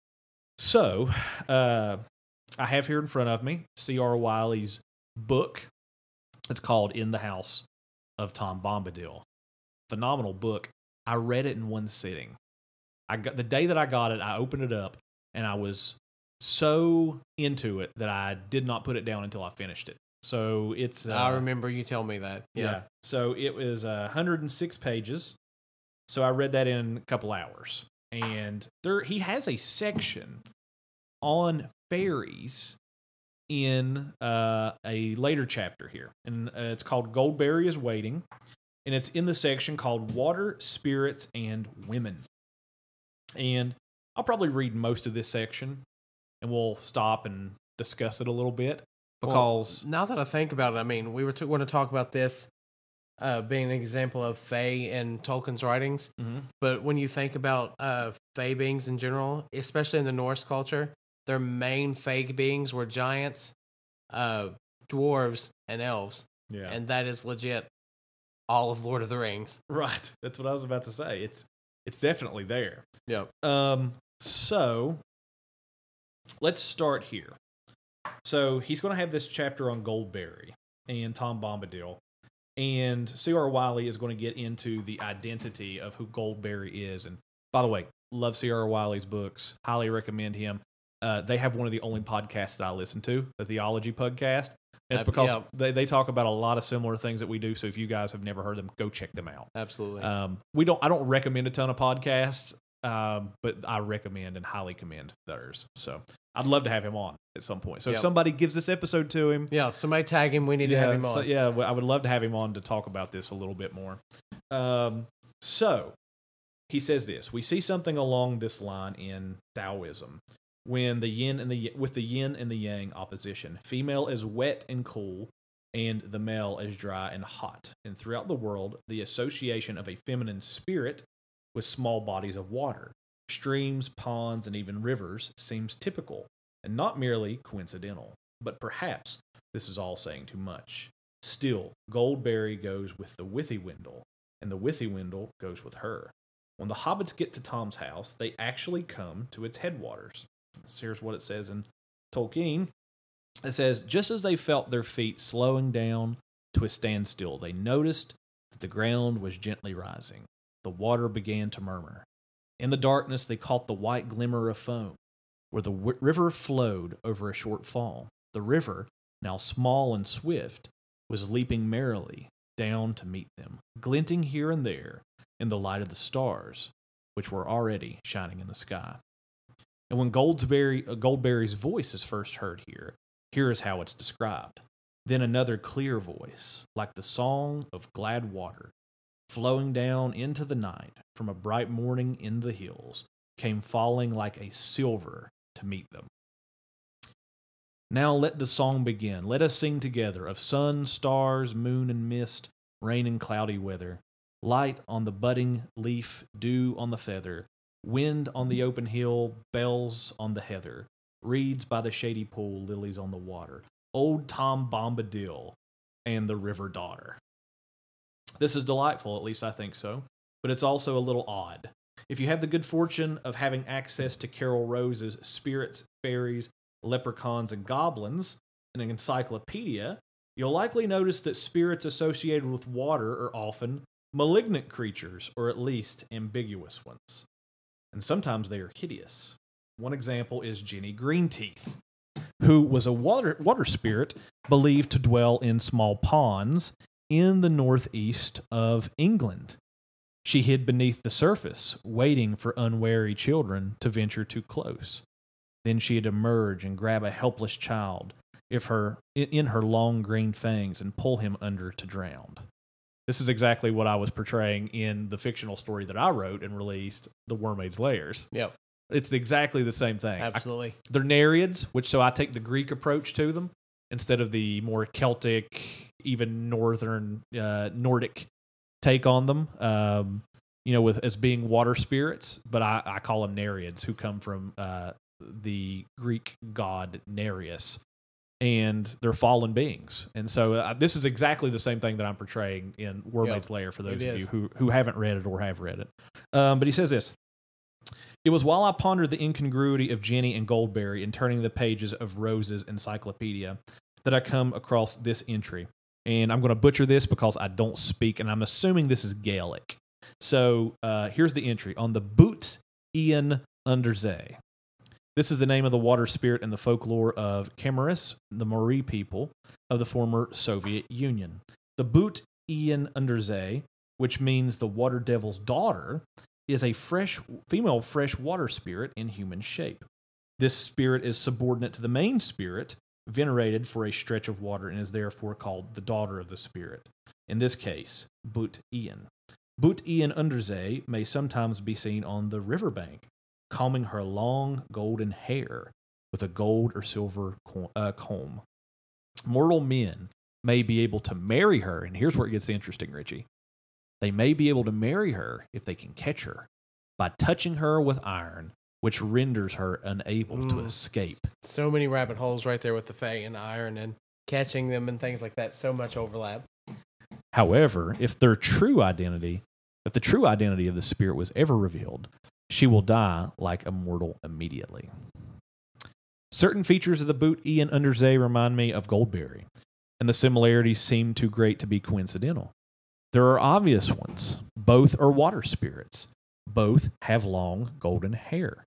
so, uh, I have here in front of me C R Wiley's book. It's called In the House of Tom Bombadil. Phenomenal book. I read it in one sitting. I got the day that I got it, I opened it up, and I was so into it that I did not put it down until I finished it. So it's. Uh, I remember you telling me that. Yeah. yeah. So it was uh, one hundred six pages. So I read that in a couple hours. And there he has a section on fairies in uh, a later chapter here. And uh, it's called Goldberry is Waiting. And it's in the section called Water, Spirits, and Women. And I'll probably read most of this section. And we'll stop and discuss it a little bit. Because... Well, now that I think about it, I mean, we were t- going to talk about this uh, being an example of Fae in Tolkien's writings. Mhm. But when you think about uh, Fae beings in general, especially in the Norse culture, their main Fae beings were giants, uh, dwarves, and elves. Yeah. And that is legit all of Lord of the Rings. Right. That's what I was about to say. It's it's definitely there. Yep. Um, so let's start here. So he's going to have this chapter on Goldberry and Tom Bombadil. And C R Wiley is going to get into the identity of who Goldberry is. And by the way, love C R Wiley's books. Highly recommend him. Uh, they have one of the only podcasts that I listen to, the Theology Podcast. And it's Uh, because yeah. they, they talk about a lot of similar things that we do. So if you guys have never heard them, go check them out. Absolutely. Um, we don't. I don't recommend a ton of podcasts, um, but I recommend and highly commend theirs. So I'd love to have him on at some point. So Yep. if somebody gives this episode to him, yeah, somebody tag him. We need to have him on. so, yeah, well, I would love to have him on to talk about this a little bit more. Um, so he says this: we see something along this line in Taoism. When the yin and the with the yin and the yang opposition, female is wet and cool, and the male is dry and hot. And throughout the world, the association of a feminine spirit with small bodies of water, streams, ponds, and even rivers seems typical, and not merely coincidental. But perhaps this is all saying too much. Still, Goldberry goes with the Withywindle, and the Withywindle goes with her. When the hobbits get to Tom's house, they actually come to its headwaters. So here's what it says in Tolkien. It says, just as they felt their feet slowing down to a standstill, they noticed that the ground was gently rising. The water began to murmur. In the darkness, they caught the white glimmer of foam, where the w- river flowed over a short fall. The river, now small and swift, was leaping merrily down to meet them, glinting here and there in the light of the stars, which were already shining in the sky. And when Goldberry, uh, Goldberry's voice is first heard here, here is how it's described. Then another clear voice, like the song of glad water, flowing down into the night from a bright morning in the hills, came falling like a silver to meet them. Now let the song begin. Let us sing together of sun, stars, moon, and mist, rain and cloudy weather, light on the budding leaf, dew on the feather, wind on the open hill, bells on the heather, reeds by the shady pool, lilies on the water, old Tom Bombadil, and the river daughter. This is delightful, at least I think so, but it's also a little odd. If you have the good fortune of having access to Carol Rose's Spirits, Fairies, Leprechauns, and Goblins, an encyclopedia, you'll likely notice that spirits associated with water are often malignant creatures, or at least ambiguous ones. And sometimes they are hideous. One example is Jenny Greenteeth, who was a water, water spirit believed to dwell in small ponds in the northeast of England. She hid beneath the surface, waiting for unwary children to venture too close. Then she'd emerge and grab a helpless child if her, in her long green fangs and pull him under to drown. This is exactly what I was portraying in the fictional story that I wrote and released, The Wormaid's Lairs. Yep. It's exactly the same thing. Absolutely. I, they're Nereids, which so I take the Greek approach to them instead of the more Celtic, even northern uh, Nordic take on them. Um, you know, with as being water spirits, but I, I call them Nereids, who come from uh, the Greek god Nereus, and they're fallen beings. And so uh, this is exactly the same thing that I'm portraying in Wormaid's Yep, Lair for those it of is. you who who haven't read it or have read it. Um, but he says this. It was while I pondered the incongruity of Jenny and Goldberry in turning the pages of Rose's encyclopedia that I come across this entry. And I'm going to butcher this because I don't speak, and I'm assuming this is Gaelic. So uh, here's the entry on the Boot Ian Underzee. This is the name of the water spirit in the folklore of Camarus, the Maori people of the former Soviet Union. The Boot Ian Underzee, which means the water devil's daughter, is a fresh female freshwater spirit in human shape. This spirit is subordinate to the main spirit, venerated for a stretch of water, and is therefore called the daughter of the spirit. In this case, Boot Ian. Boot Ian Underzee may sometimes be seen on the riverbank, combing her long golden hair with a gold or silver co- uh, comb. Mortal men may be able to marry her, and here's where it gets interesting, Richie. They may be able to marry her if they can catch her by touching her with iron, which renders her unable mm. to escape. So many rabbit holes right there with the Fae and iron and catching them and things like that. So much overlap. However, if their true identity, if the true identity of the spirit was ever revealed, she will die like a mortal immediately. Certain features of the Boot Ian Underzee remind me of Goldberry, and the similarities seem too great to be coincidental. There are obvious ones. Both are water spirits. Both have long golden hair.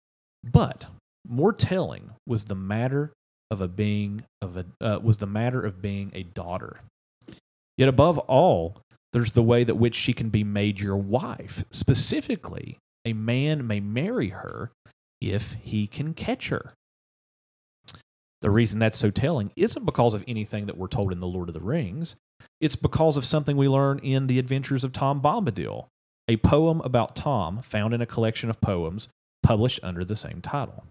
But more telling was the matter of a being of a uh, was the matter of being a daughter. Yet above all, there's the way that which she can be made your wife. Specifically, a man may marry her if he can catch her. The reason that's so telling isn't because of anything that we're told in The Lord of the Rings. It's because of something we learn in The Adventures of Tom Bombadil, a poem about Tom found in a collection of poems published under the same title.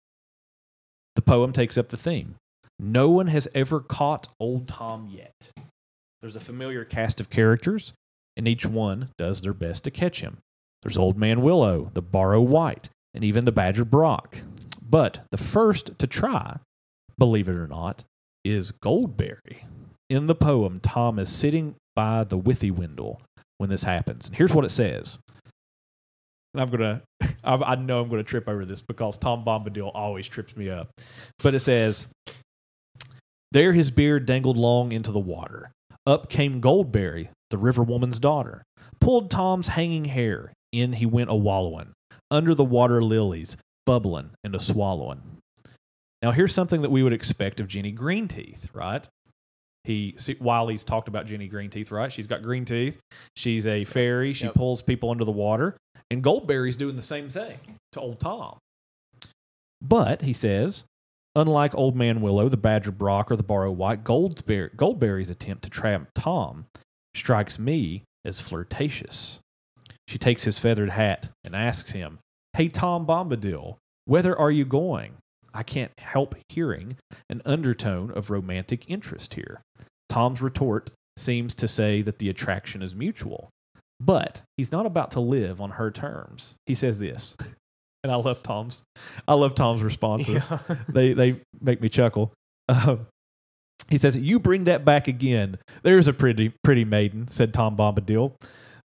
The poem takes up the theme. No one has ever caught old Tom yet. There's a familiar cast of characters, and each one does their best to catch him. There's Old Man Willow, the Barrow Wight, and even the Badger Brock. But the first to try, believe it or not, is Goldberry. In the poem, Tom is sitting by the Withywindle when this happens. And here's what it says. And I'm going to, I know I'm going to trip over this because Tom Bombadil always trips me up. But it says, there his beard dangled long into the water. Up came Goldberry, the river woman's daughter. Pulled Tom's hanging hair. In he went a-wallowing. Under the water lilies, bubbling and a-swallowing. Now here's something that we would expect of Jenny Greenteeth, right? He see, Wiley's talked about Jenny Greenteeth, right? She's got green teeth. She's a fairy. She yep. pulls people under the water. And Goldberry's doing the same thing to old Tom. But, he says, unlike Old Man Willow, the Badger Brock, or the Barrow Wight, Goldberry, Goldberry's attempt to trap Tom strikes me as flirtatious. She takes his feathered hat and asks him, "Hey, Tom Bombadil, whither are you going?" I can't help hearing an undertone of romantic interest here. Tom's retort seems to say that the attraction is mutual, but he's not about to live on her terms. He says this, and I love Tom's. I love Tom's responses. Yeah. they they make me chuckle. Um, he says, "You bring that back again. There's a pretty pretty maiden," said Tom Bombadil.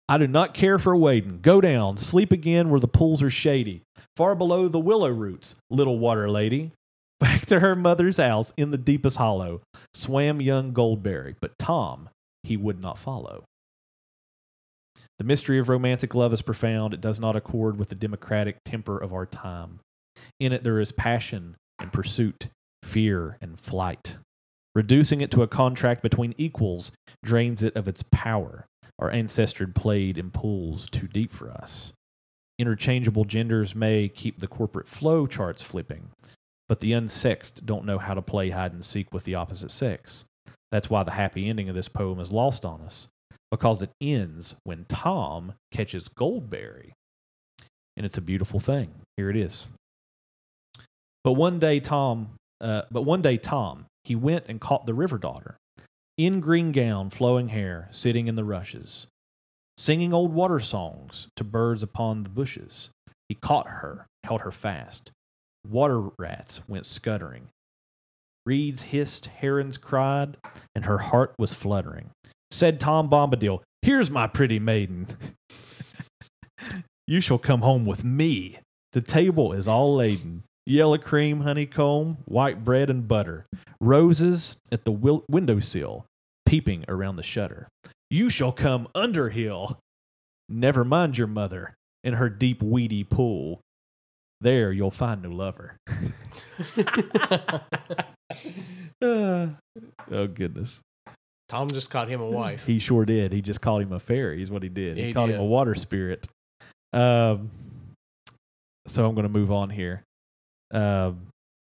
I do not care for wading. Go down, sleep again where the pools are shady. Far below the willow roots, little water lady. Back to her mother's house in the deepest hollow swam young Goldberry, but Tom he would not follow. The mystery of romantic love is profound. It does not accord with the democratic temper of our time. In it there is passion and pursuit, fear and flight. Reducing it to a contract between equals drains it of its power. Our ancestors played in pools too deep for us. Interchangeable genders may keep the corporate flow charts flipping, but the unsexed don't know how to play hide and seek with the opposite sex. That's why the happy ending of this poem is lost on us, because it ends when Tom catches Goldberry. And it's a beautiful thing. Here it is. But one day Tom, uh, but one day Tom, he went and caught the river daughter, in green gown, flowing hair, sitting in the rushes, singing old water songs to birds upon the bushes. He caught her, held her fast. Water rats went scuttering. Reeds hissed, herons cried, and her heart was fluttering. Said Tom Bombadil, "Here's my pretty maiden. You shall come home with me. The table is all laden. Yellow cream, honeycomb, white bread and butter. Roses at the wil- windowsill, peeping around the shutter. You shall come Underhill. Never mind your mother in her deep weedy pool. There you'll find no lover." uh, oh, goodness. Tom just caught him a wife. He sure did. He just called him a fairy is what he did. Yeah, he, he called did. him a water spirit. Um, so I'm going to move on here. Um,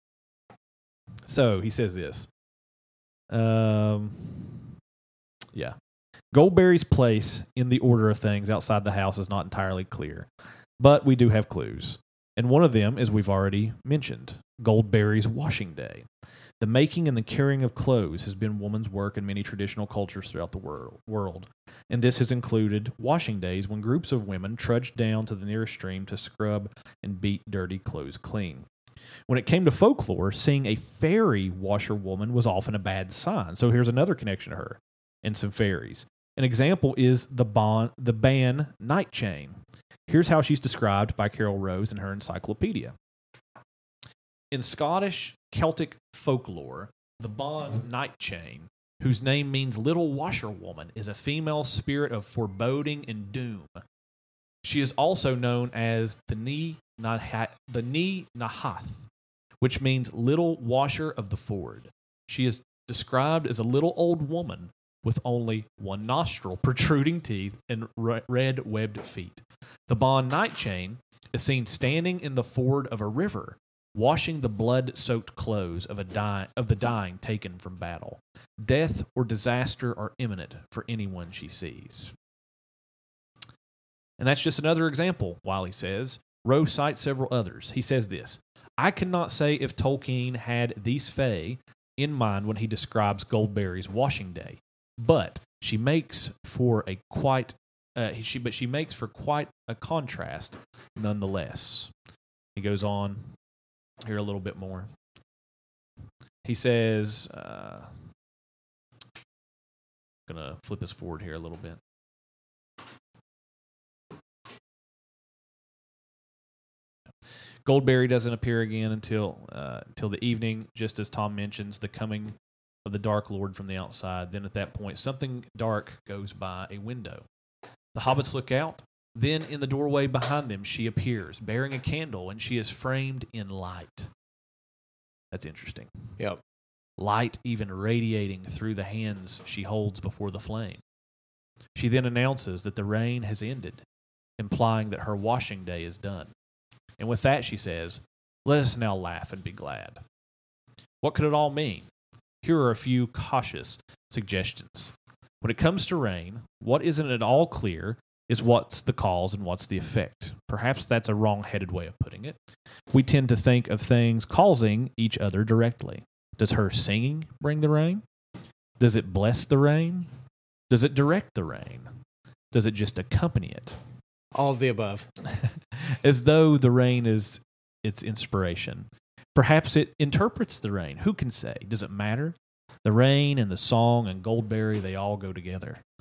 so he says this. Um, yeah. Goldberry's place in the order of things outside the house is not entirely clear, but we do have clues. And one of them, as we've already mentioned, Goldberry's washing day. The making and the carrying of clothes has been woman's work in many traditional cultures throughout the wor- world, and this has included washing days when groups of women trudged down to the nearest stream to scrub and beat dirty clothes clean. When it came to folklore, seeing a fairy washerwoman was often a bad sign. So here's another connection to her and some fairies. An example is the, bon- the Ban Night Chain. Here's how she's described by Carol Rose in her encyclopedia. In Scottish Celtic folklore, the Ban Night Chain, whose name means little washerwoman, is a female spirit of foreboding and doom. She is also known as the Ni Nahath, the Ni Nahath, which means little washer of the ford. She is described as a little old woman with only one nostril, protruding teeth, and red webbed feet. The Ban Night Chain is seen standing in the ford of a river, washing the blood-soaked clothes of a die, of the dying taken from battle. Death or disaster are imminent for anyone she sees. And that's just another example, Wiley says. Rose cites several others. He says this, I cannot say if Tolkien had these fae in mind when he describes Goldberry's washing day, but she makes for a quite uh, she but she makes for quite a contrast nonetheless. He goes on here a little bit more. He says, uh, I'm going to flip us forward here a little bit. Goldberry doesn't appear again until uh, until the evening, just as Tom mentions, the coming of the Dark Lord from the outside. Then at that point, something dark goes by a window. The hobbits look out. Then in the doorway behind them, she appears, bearing a candle, and she is framed in light. That's interesting. Yep. Light even radiating through the hands she holds before the flame. She then announces that the rain has ended, implying that her washing day is done. And with that, she says, let us now laugh and be glad. What could it all mean? Here are a few cautious suggestions. When it comes to rain, what isn't at all clear is what's the cause and what's the effect. Perhaps that's a wrong-headed way of putting it. We tend to think of things causing each other directly. Does her singing bring the rain? Does it bless the rain? Does it direct the rain? Does it just accompany it? All of the above. As though the rain is its inspiration. Perhaps it interprets the rain. Who can say? Does it matter? The rain and the song and Goldberry, they all go together.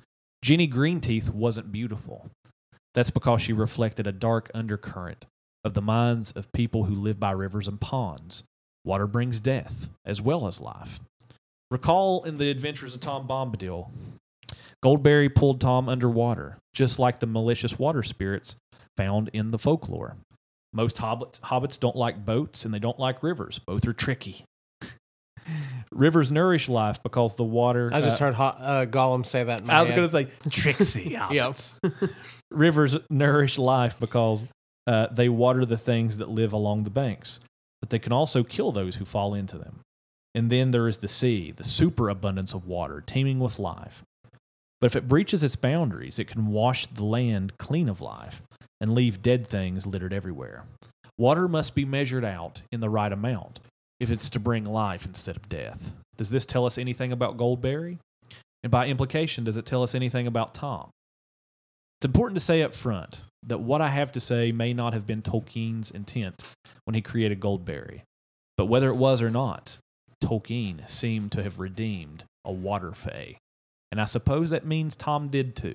Jenny Greenteeth wasn't beautiful. That's because she reflected a dark undercurrent of the minds of people who live by rivers and ponds. Water brings death as well as life. Recall in The Adventures of Tom Bombadil, Goldberry pulled Tom underwater, just like the malicious water spirits found in the folklore. Most hobbits, hobbits don't like boats and they don't like rivers. Both are tricky. Rivers nourish life because the water... I just uh, heard Ho- uh, Gollum say that in my I was head. going to say tricksy hobbits. Yep. Rivers nourish life because uh, they water the things that live along the banks, but they can also kill those who fall into them. And then there is the sea, the superabundance of water, teeming with life. But if it breaches its boundaries, it can wash the land clean of life and leave dead things littered everywhere. Water must be measured out in the right amount if it's to bring life instead of death. Does this tell us anything about Goldberry? And by implication, does it tell us anything about Tom? It's important to say up front that what I have to say may not have been Tolkien's intent when he created Goldberry. But whether it was or not, Tolkien seemed to have redeemed a water fae. And I suppose that means Tom did too.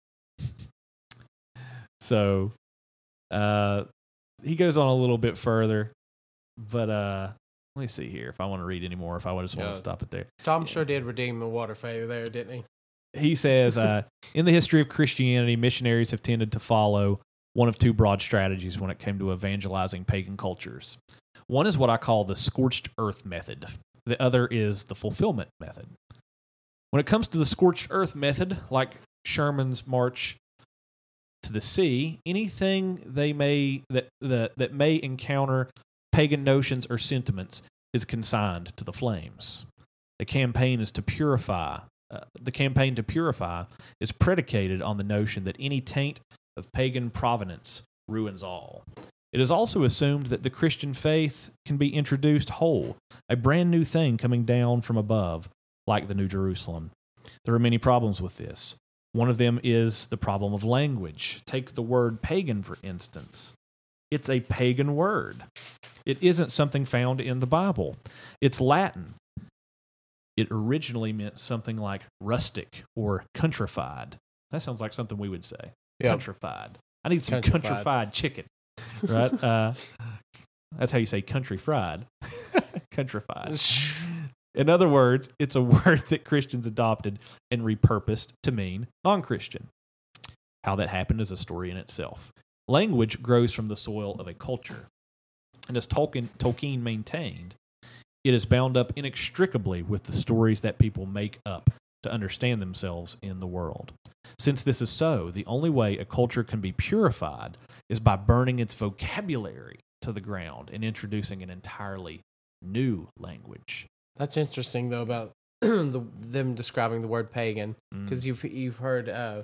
So, uh, he goes on a little bit further, but uh, let me see here if I want to read any more, if I just want Yeah. to stop it there. Tom sure did redeem the water failure there, didn't he? He says, uh, in the history of Christianity, missionaries have tended to follow one of two broad strategies when it came to evangelizing pagan cultures. One is what I call the scorched earth method. The other is the fulfillment method. When it comes to the scorched earth method, like Sherman's march to the sea, anything they may that, that, that may encounter pagan notions or sentiments is consigned to the flames. The campaign is to purify. Uh, the campaign to purify is predicated on the notion that any taint of pagan provenance ruins all. It is also assumed that the Christian faith can be introduced whole, a brand new thing coming down from above, like the New Jerusalem. There are many problems with this. One of them is the problem of language. Take the word pagan, for instance. It's a pagan word. It isn't something found in the Bible. It's Latin. It originally meant something like rustic or countrified. That sounds like something we would say. Yep. Countrified. I need some Countrified. countrified chicken. Right? uh, that's how you say country fried. Countrified. In other words, it's a word that Christians adopted and repurposed to mean non-Christian. How that happened is a story in itself. Language grows from the soil of a culture. And as Tolkien, Tolkien maintained, it is bound up inextricably with the stories that people make up to understand themselves in the world. Since this is so, the only way a culture can be purified is by burning its vocabulary to the ground and introducing an entirely new language. That's interesting, though, about the, them describing the word pagan, Mm. because you've you've heard uh,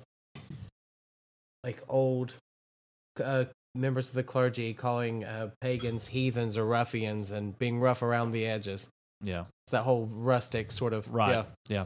like old uh, members of the clergy calling uh, pagans heathens or ruffians and being rough around the edges. Yeah. That whole rustic sort of Right. Yeah. Yeah.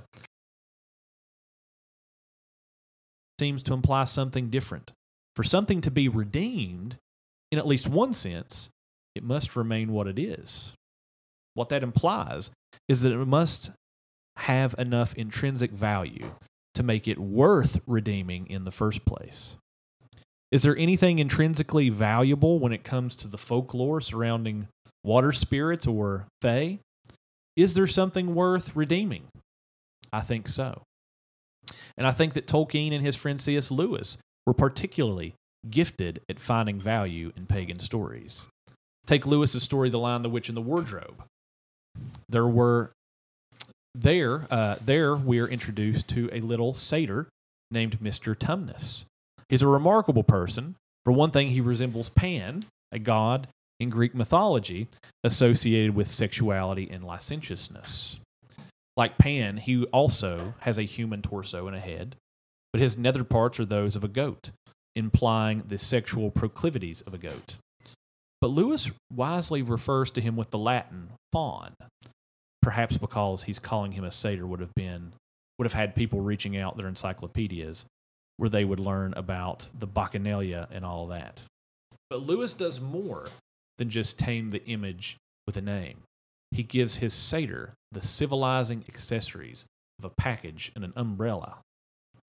Seems to imply something different. For something to be redeemed, in at least one sense, it must remain what it is. What that implies is that it must have enough intrinsic value to make it worth redeeming in the first place. Is there anything intrinsically valuable when it comes to the folklore surrounding water spirits or fae? Is there something worth redeeming? I think so. And I think that Tolkien and his friend C S. Lewis were particularly gifted at finding value in pagan stories. Take Lewis's story, The Lion, the Witch, and the Wardrobe. There were there uh, there we are introduced to a little satyr named Mister Tumnus. He's a remarkable person. For one thing, he resembles Pan, a god in Greek mythology associated with sexuality and licentiousness. Like Pan, he also has a human torso and a head, but his nether parts are those of a goat, implying the sexual proclivities of a goat. But Lewis wisely refers to him with the Latin faun, perhaps because he's calling him a satyr would have been would have had people reaching out their encyclopedias where they would learn about the bacchanalia and all that. But Lewis does more than just tame the image with a name. He gives his satyr the civilizing accessories of a package and an umbrella.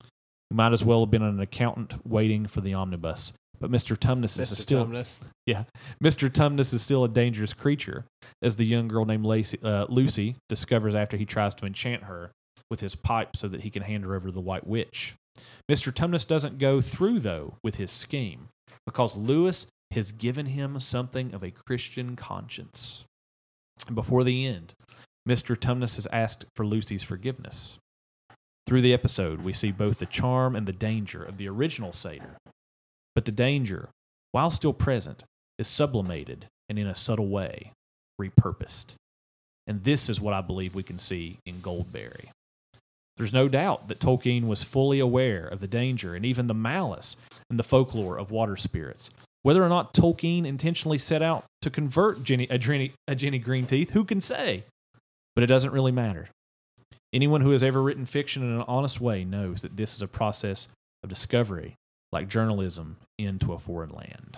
He might as well have been an accountant waiting for the omnibus. But Mister Tumnus is Mister still Tumnus. yeah. Mister Tumnus is still a dangerous creature, as the young girl named Lacey, uh, Lucy discovers after he tries to enchant her with his pipe so that he can hand her over to the White Witch. Mister Tumnus doesn't go through, though, with his scheme, because Lewis has given him something of a Christian conscience. And before the end, Mister Tumnus has asked for Lucy's forgiveness. Through the episode, we see both the charm and the danger of the original satyr. But the danger, while still present, is sublimated and in a subtle way, repurposed. And this is what I believe we can see in Goldberry. There's no doubt that Tolkien was fully aware of the danger and even the malice in the folklore of water spirits. Whether or not Tolkien intentionally set out to convert Jenny, a, Jenny, a Jenny Greenteeth, who can say? But it doesn't really matter. Anyone who has ever written fiction in an honest way knows that this is a process of discovery, like journalism into a foreign land.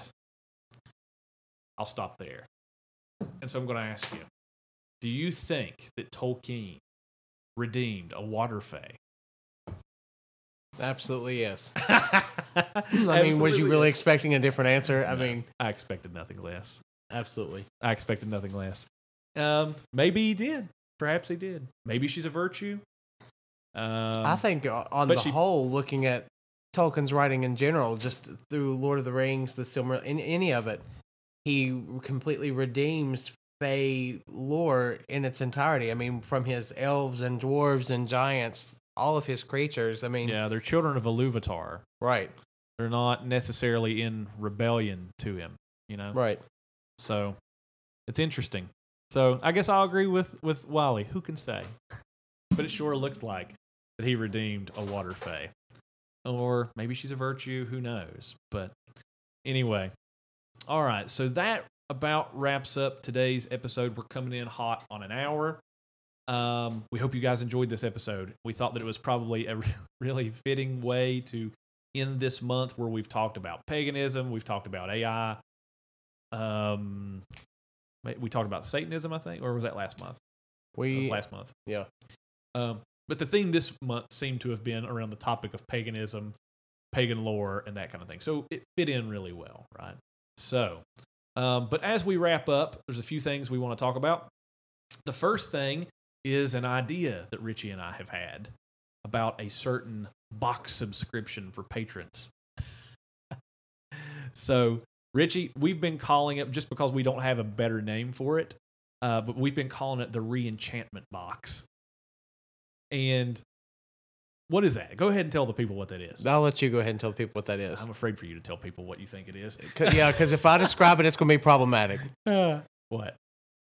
I'll stop there. And so I'm going to ask you, do you think that Tolkien redeemed a water fae? Absolutely, yes. I mean, was you really yes. expecting a different answer? I No, mean, I expected nothing less. absolutely. I expected nothing less. Um, maybe he did. Perhaps he did. Maybe she's a virtue. Um, I think uh, on but the she- whole, looking at Tolkien's writing in general, just through Lord of the Rings, the Silmarillion, in any of it, he completely redeems Fae lore in its entirety. I mean, from his elves and dwarves and giants, all of his creatures. I mean, yeah, they're children of Iluvatar. right, They're not necessarily in rebellion to him, you know? right. So it's interesting. So I guess I'll agree with, with Wally. Who can say? But it sure looks like that he redeemed a water fae. Or maybe she's a virtue. Who knows? But anyway. All right. So that about wraps up today's episode. We're coming in hot on an hour. Um, we hope you guys enjoyed this episode. We thought that it was probably a re- really fitting way to end this month where we've talked about paganism. We've talked about A I. Um, we talked about Satanism, I think, or was that last month? That was We, last month. yeah. Um, but the theme this month seemed to have been around the topic of paganism, pagan lore, and that kind of thing. So it fit in really well, right? So, um, but as we wrap up, there's a few things we want to talk about. The first thing is an idea that Richie and I have had about a certain box subscription for patrons. So, Richie, we've been calling it, just because we don't have a better name for it, uh, but we've been calling it the Reenchantment Box. And what is that? Go ahead and tell the people what that is. I'll let you go ahead and tell the people what that is. I'm afraid for you to tell people what you think it is. Cause, yeah, because if I describe it, it's going to be problematic. Uh, what?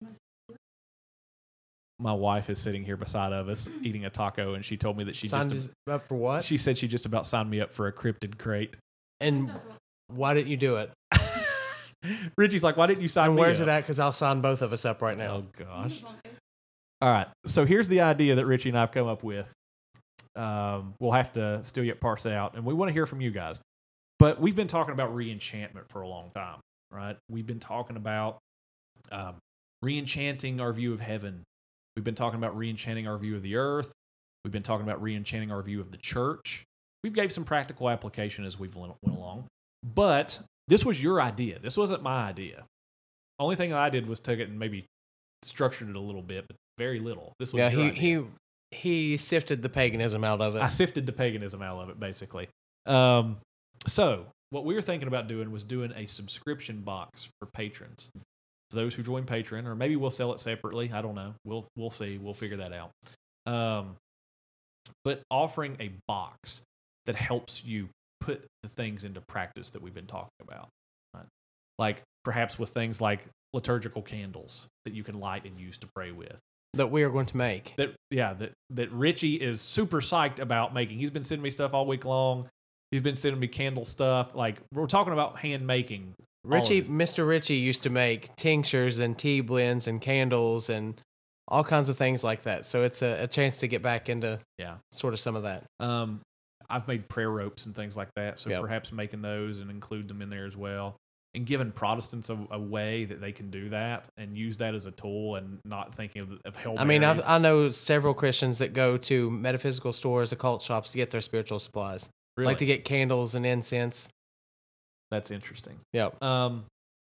My wife is sitting here beside of us eating a taco, and she told me that she Signed just us up for what? she said she just about signed me up for a cryptid crate. And why didn't you do it? Richie's like, why didn't you sign And me where's up? it at? Because I'll sign both of us up right now. Oh gosh. All right. So here's the idea that Richie and I've come up with. Um, we'll have to still yet parse it out, and we want to hear from you guys. But we've been talking about reenchantment for a long time, right? We've been talking about um, reenchanting our view of heaven. We've been talking about reenchanting our view of the earth. We've been talking about reenchanting our view of the church. We've gave some practical application as we've went along. But this was your idea. This wasn't my idea. Only thing I did was took it and maybe structured it a little bit, but very little. This was Yeah, your he, idea. he he sifted the paganism out of it. I sifted the paganism out of it, basically. Um, so what we were thinking about doing was doing a subscription box for patrons. For those who join Patreon, or maybe we'll sell it separately. I don't know. We'll we'll see. We'll figure that out. Um, but offering a box that helps you put the things into practice that we've been talking about, right? Like perhaps with things like liturgical candles that you can light and use to pray with. that we are going to make. That yeah, that that Richie is super psyched about making. He's been sending me stuff all week long. He's been sending me candle stuff. Like we're talking about hand making. Richie, Mister Richie used to make tinctures and tea blends and candles and all kinds of things like that. So it's a, a chance to get back into Yeah. sort of some of that. Um, I've made prayer ropes and things like that. So Yep. perhaps making those and include them in there as well. And giving Protestants a, a way that they can do that and use that as a tool and not thinking of, of Hail I mean, Marys. I've, I know several Christians that go to metaphysical stores, occult shops to get their spiritual supplies. Really? Like to get candles and incense. That's interesting. Yep. Um,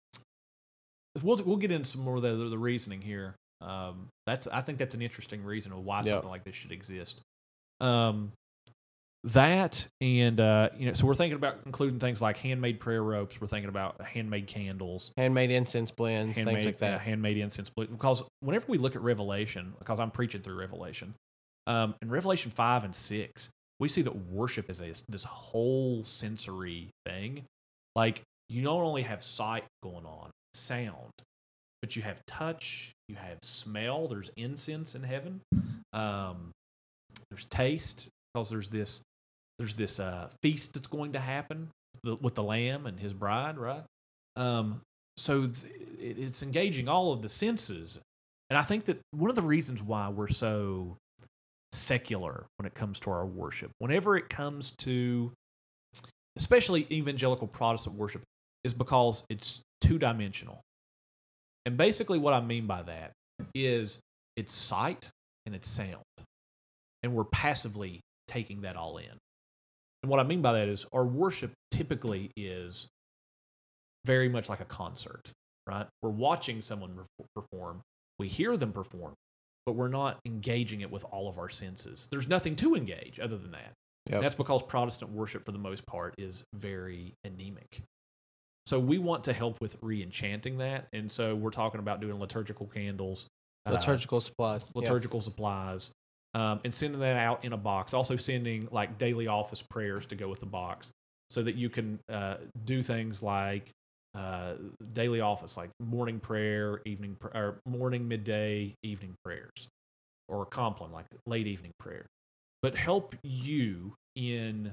we'll we'll get into some more of the the reasoning here. Um, that's I think that's an interesting reason of why Yep. something like this should exist. Um, that and uh, you know, so we're thinking about including things like handmade prayer ropes. We're thinking about handmade candles, Handmade incense blends, handmade, things like that. Uh, handmade incense. Because whenever we look at Revelation, because I'm preaching through Revelation, um, in Revelation five and six, we see that worship is a, this whole sensory thing. Like, you not only have sight going on, sound, but you have touch, you have smell. There's incense in heaven. Um, there's taste, because there's this there's this uh, feast that's going to happen with the Lamb and his bride, right? Um, so th- it's engaging all of the senses, and I think that one of the reasons why we're so secular when it comes to our worship, whenever it comes to, especially evangelical Protestant worship, is because it's two-dimensional. And basically what I mean by that is it's sight and it's sound. And we're passively taking that all in. And what I mean by that is our worship typically is very much like a concert, right? We're watching someone perform. We hear them perform, but we're not engaging it with all of our senses. There's nothing to engage other than that. Yep. And that's because Protestant worship, for the most part, is very anemic. So we want to help with re-enchanting that. And so we're talking about doing liturgical candles. Liturgical uh, supplies. Liturgical yep. supplies. Um, and sending that out in a box. Also sending like daily office prayers to go with the box, so that you can uh, do things like uh, daily office, like morning prayer, evening pr- or morning, midday, evening prayers, or compline, like late evening prayer. But help you in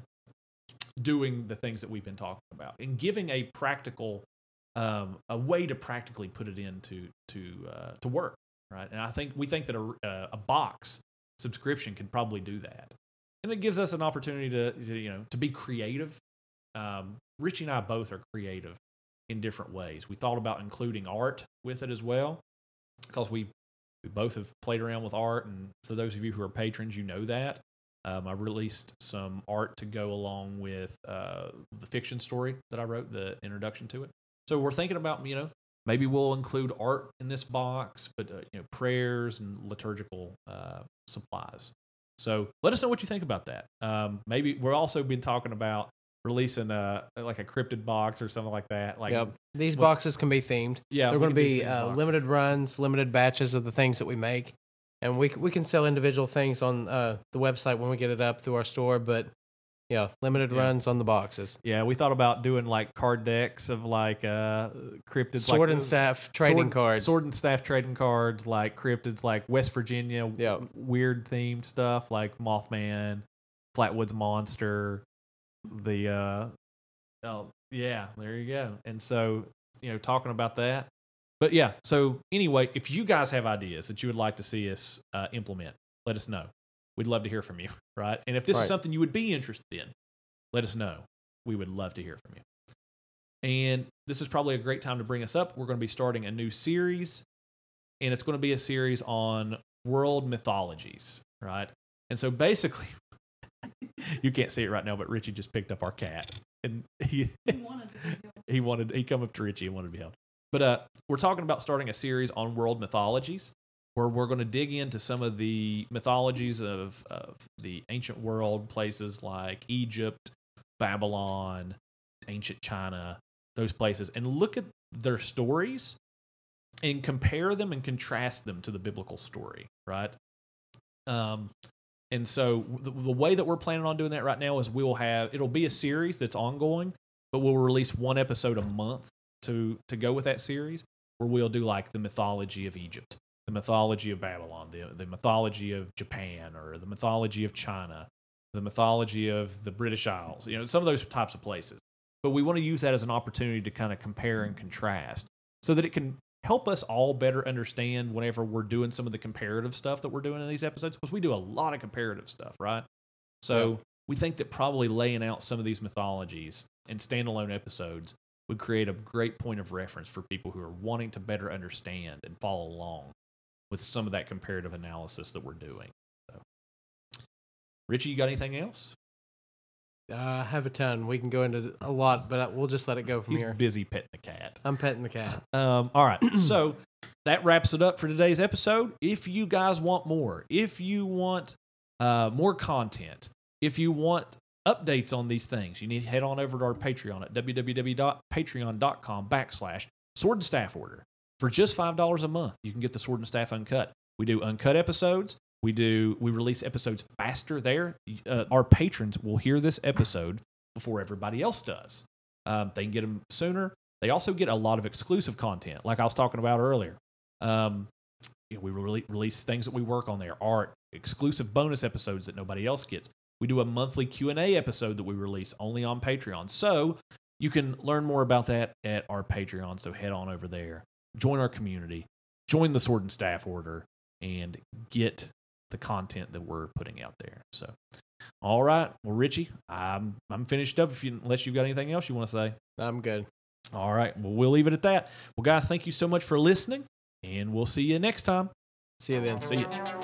doing the things that we've been talking about, and giving a practical, um, a way to practically put it into to uh, to work, right? And I think we think that a, a box subscription can probably do that, and it gives us an opportunity to, to you know to be creative. Um, Richie and I both are creative in different ways. We thought about including art with it as well, because we we both have played around with art, and for those of you who are patrons, you know that. Um, I released some art to go along with uh, the fiction story that I wrote, the introduction to it. So we're thinking about, you know, maybe we'll include art in this box, but uh, you know, prayers and liturgical uh, supplies. So let us know what you think about that. Um, maybe we're also been talking about releasing a like a cryptid box or something like that. Like, yep. These what, boxes can be themed. Yeah, they're going to be uh, boxes. limited runs, limited batches of the things that we make, and we we can sell individual things on uh, the website when we get it up through our store. But yeah, limited yeah. runs on the boxes. Yeah, we thought about doing like card decks of like uh, cryptids, sword like and staff trading sword, cards, sword and staff trading cards, like cryptids, like West Virginia, yep. w- weird themed stuff like Mothman, Flatwoods Monster, the uh, oh yeah, there you go. And so, you know, talking about that. But yeah, so anyway, if you guys have ideas that you would like to see us uh, implement, let us know. We'd love to hear from you, right? And if this right. is something you would be interested in, let us know. We would love to hear from you. And this is probably a great time to bring us up. We're going to be starting a new series, and it's going to be a series on world mythologies, right? And so basically, you can't see it right now, but Richie just picked up our cat, and he he wanted to be held. he wanted he come up to Richie and wanted to be held. But uh, we're talking about starting a series on world mythologies, where we're going to dig into some of the mythologies of, of the ancient world, places like Egypt, Babylon, ancient China, those places, and look at their stories and compare them and contrast them to the biblical story, right? Um, and so the, the way that we're planning on doing that right now is we'll have, it'll be a series that's ongoing, but we'll release one episode a month to to go with that series, where we'll do like the mythology of Egypt, the mythology of Babylon, the the mythology of Japan, or the mythology of China, the mythology of the British Isles, you know, some of those types of places. But we want to use that as an opportunity to kind of compare and contrast, so that it can help us all better understand whenever we're doing some of the comparative stuff that we're doing in these episodes, because we do a lot of comparative stuff, right? So yeah. We think that probably laying out some of these mythologies in standalone episodes would create a great point of reference for people who are wanting to better understand and follow along with some of that comparative analysis that we're doing. So, Richie, you got anything else? Uh, I have a ton. We can go into a lot, but we'll just let it go from He's here. busy petting the cat. I'm petting the cat. Um, all right. So that wraps it up for today's episode. If you guys want more, if you want uh, more content, if you want updates on these things, you need to head on over to our Patreon at www.patreon.com backslash Sword and Staff Order. For just five dollars a month, you can get the Sword and Staff Uncut. We do uncut episodes. We do. We release episodes faster there. Uh, our patrons will hear this episode before everybody else does. Um, they can get them sooner. They also get a lot of exclusive content, like I was talking about earlier. Um, you know, we re- release things that we work on there, art, exclusive bonus episodes that nobody else gets. We do a monthly Q and A episode that we release only on Patreon. So you can learn more about that at our Patreon. So head on over there, join our community, join the Sword and Staff Order, and get the content that we're putting out there. So, all right. Well, Richie, I'm I'm finished up. If you, unless you've got anything else you want to say. I'm good. All right. Well, we'll leave it at that. Well, guys, thank you so much for listening, and we'll see you next time. See you then. See you.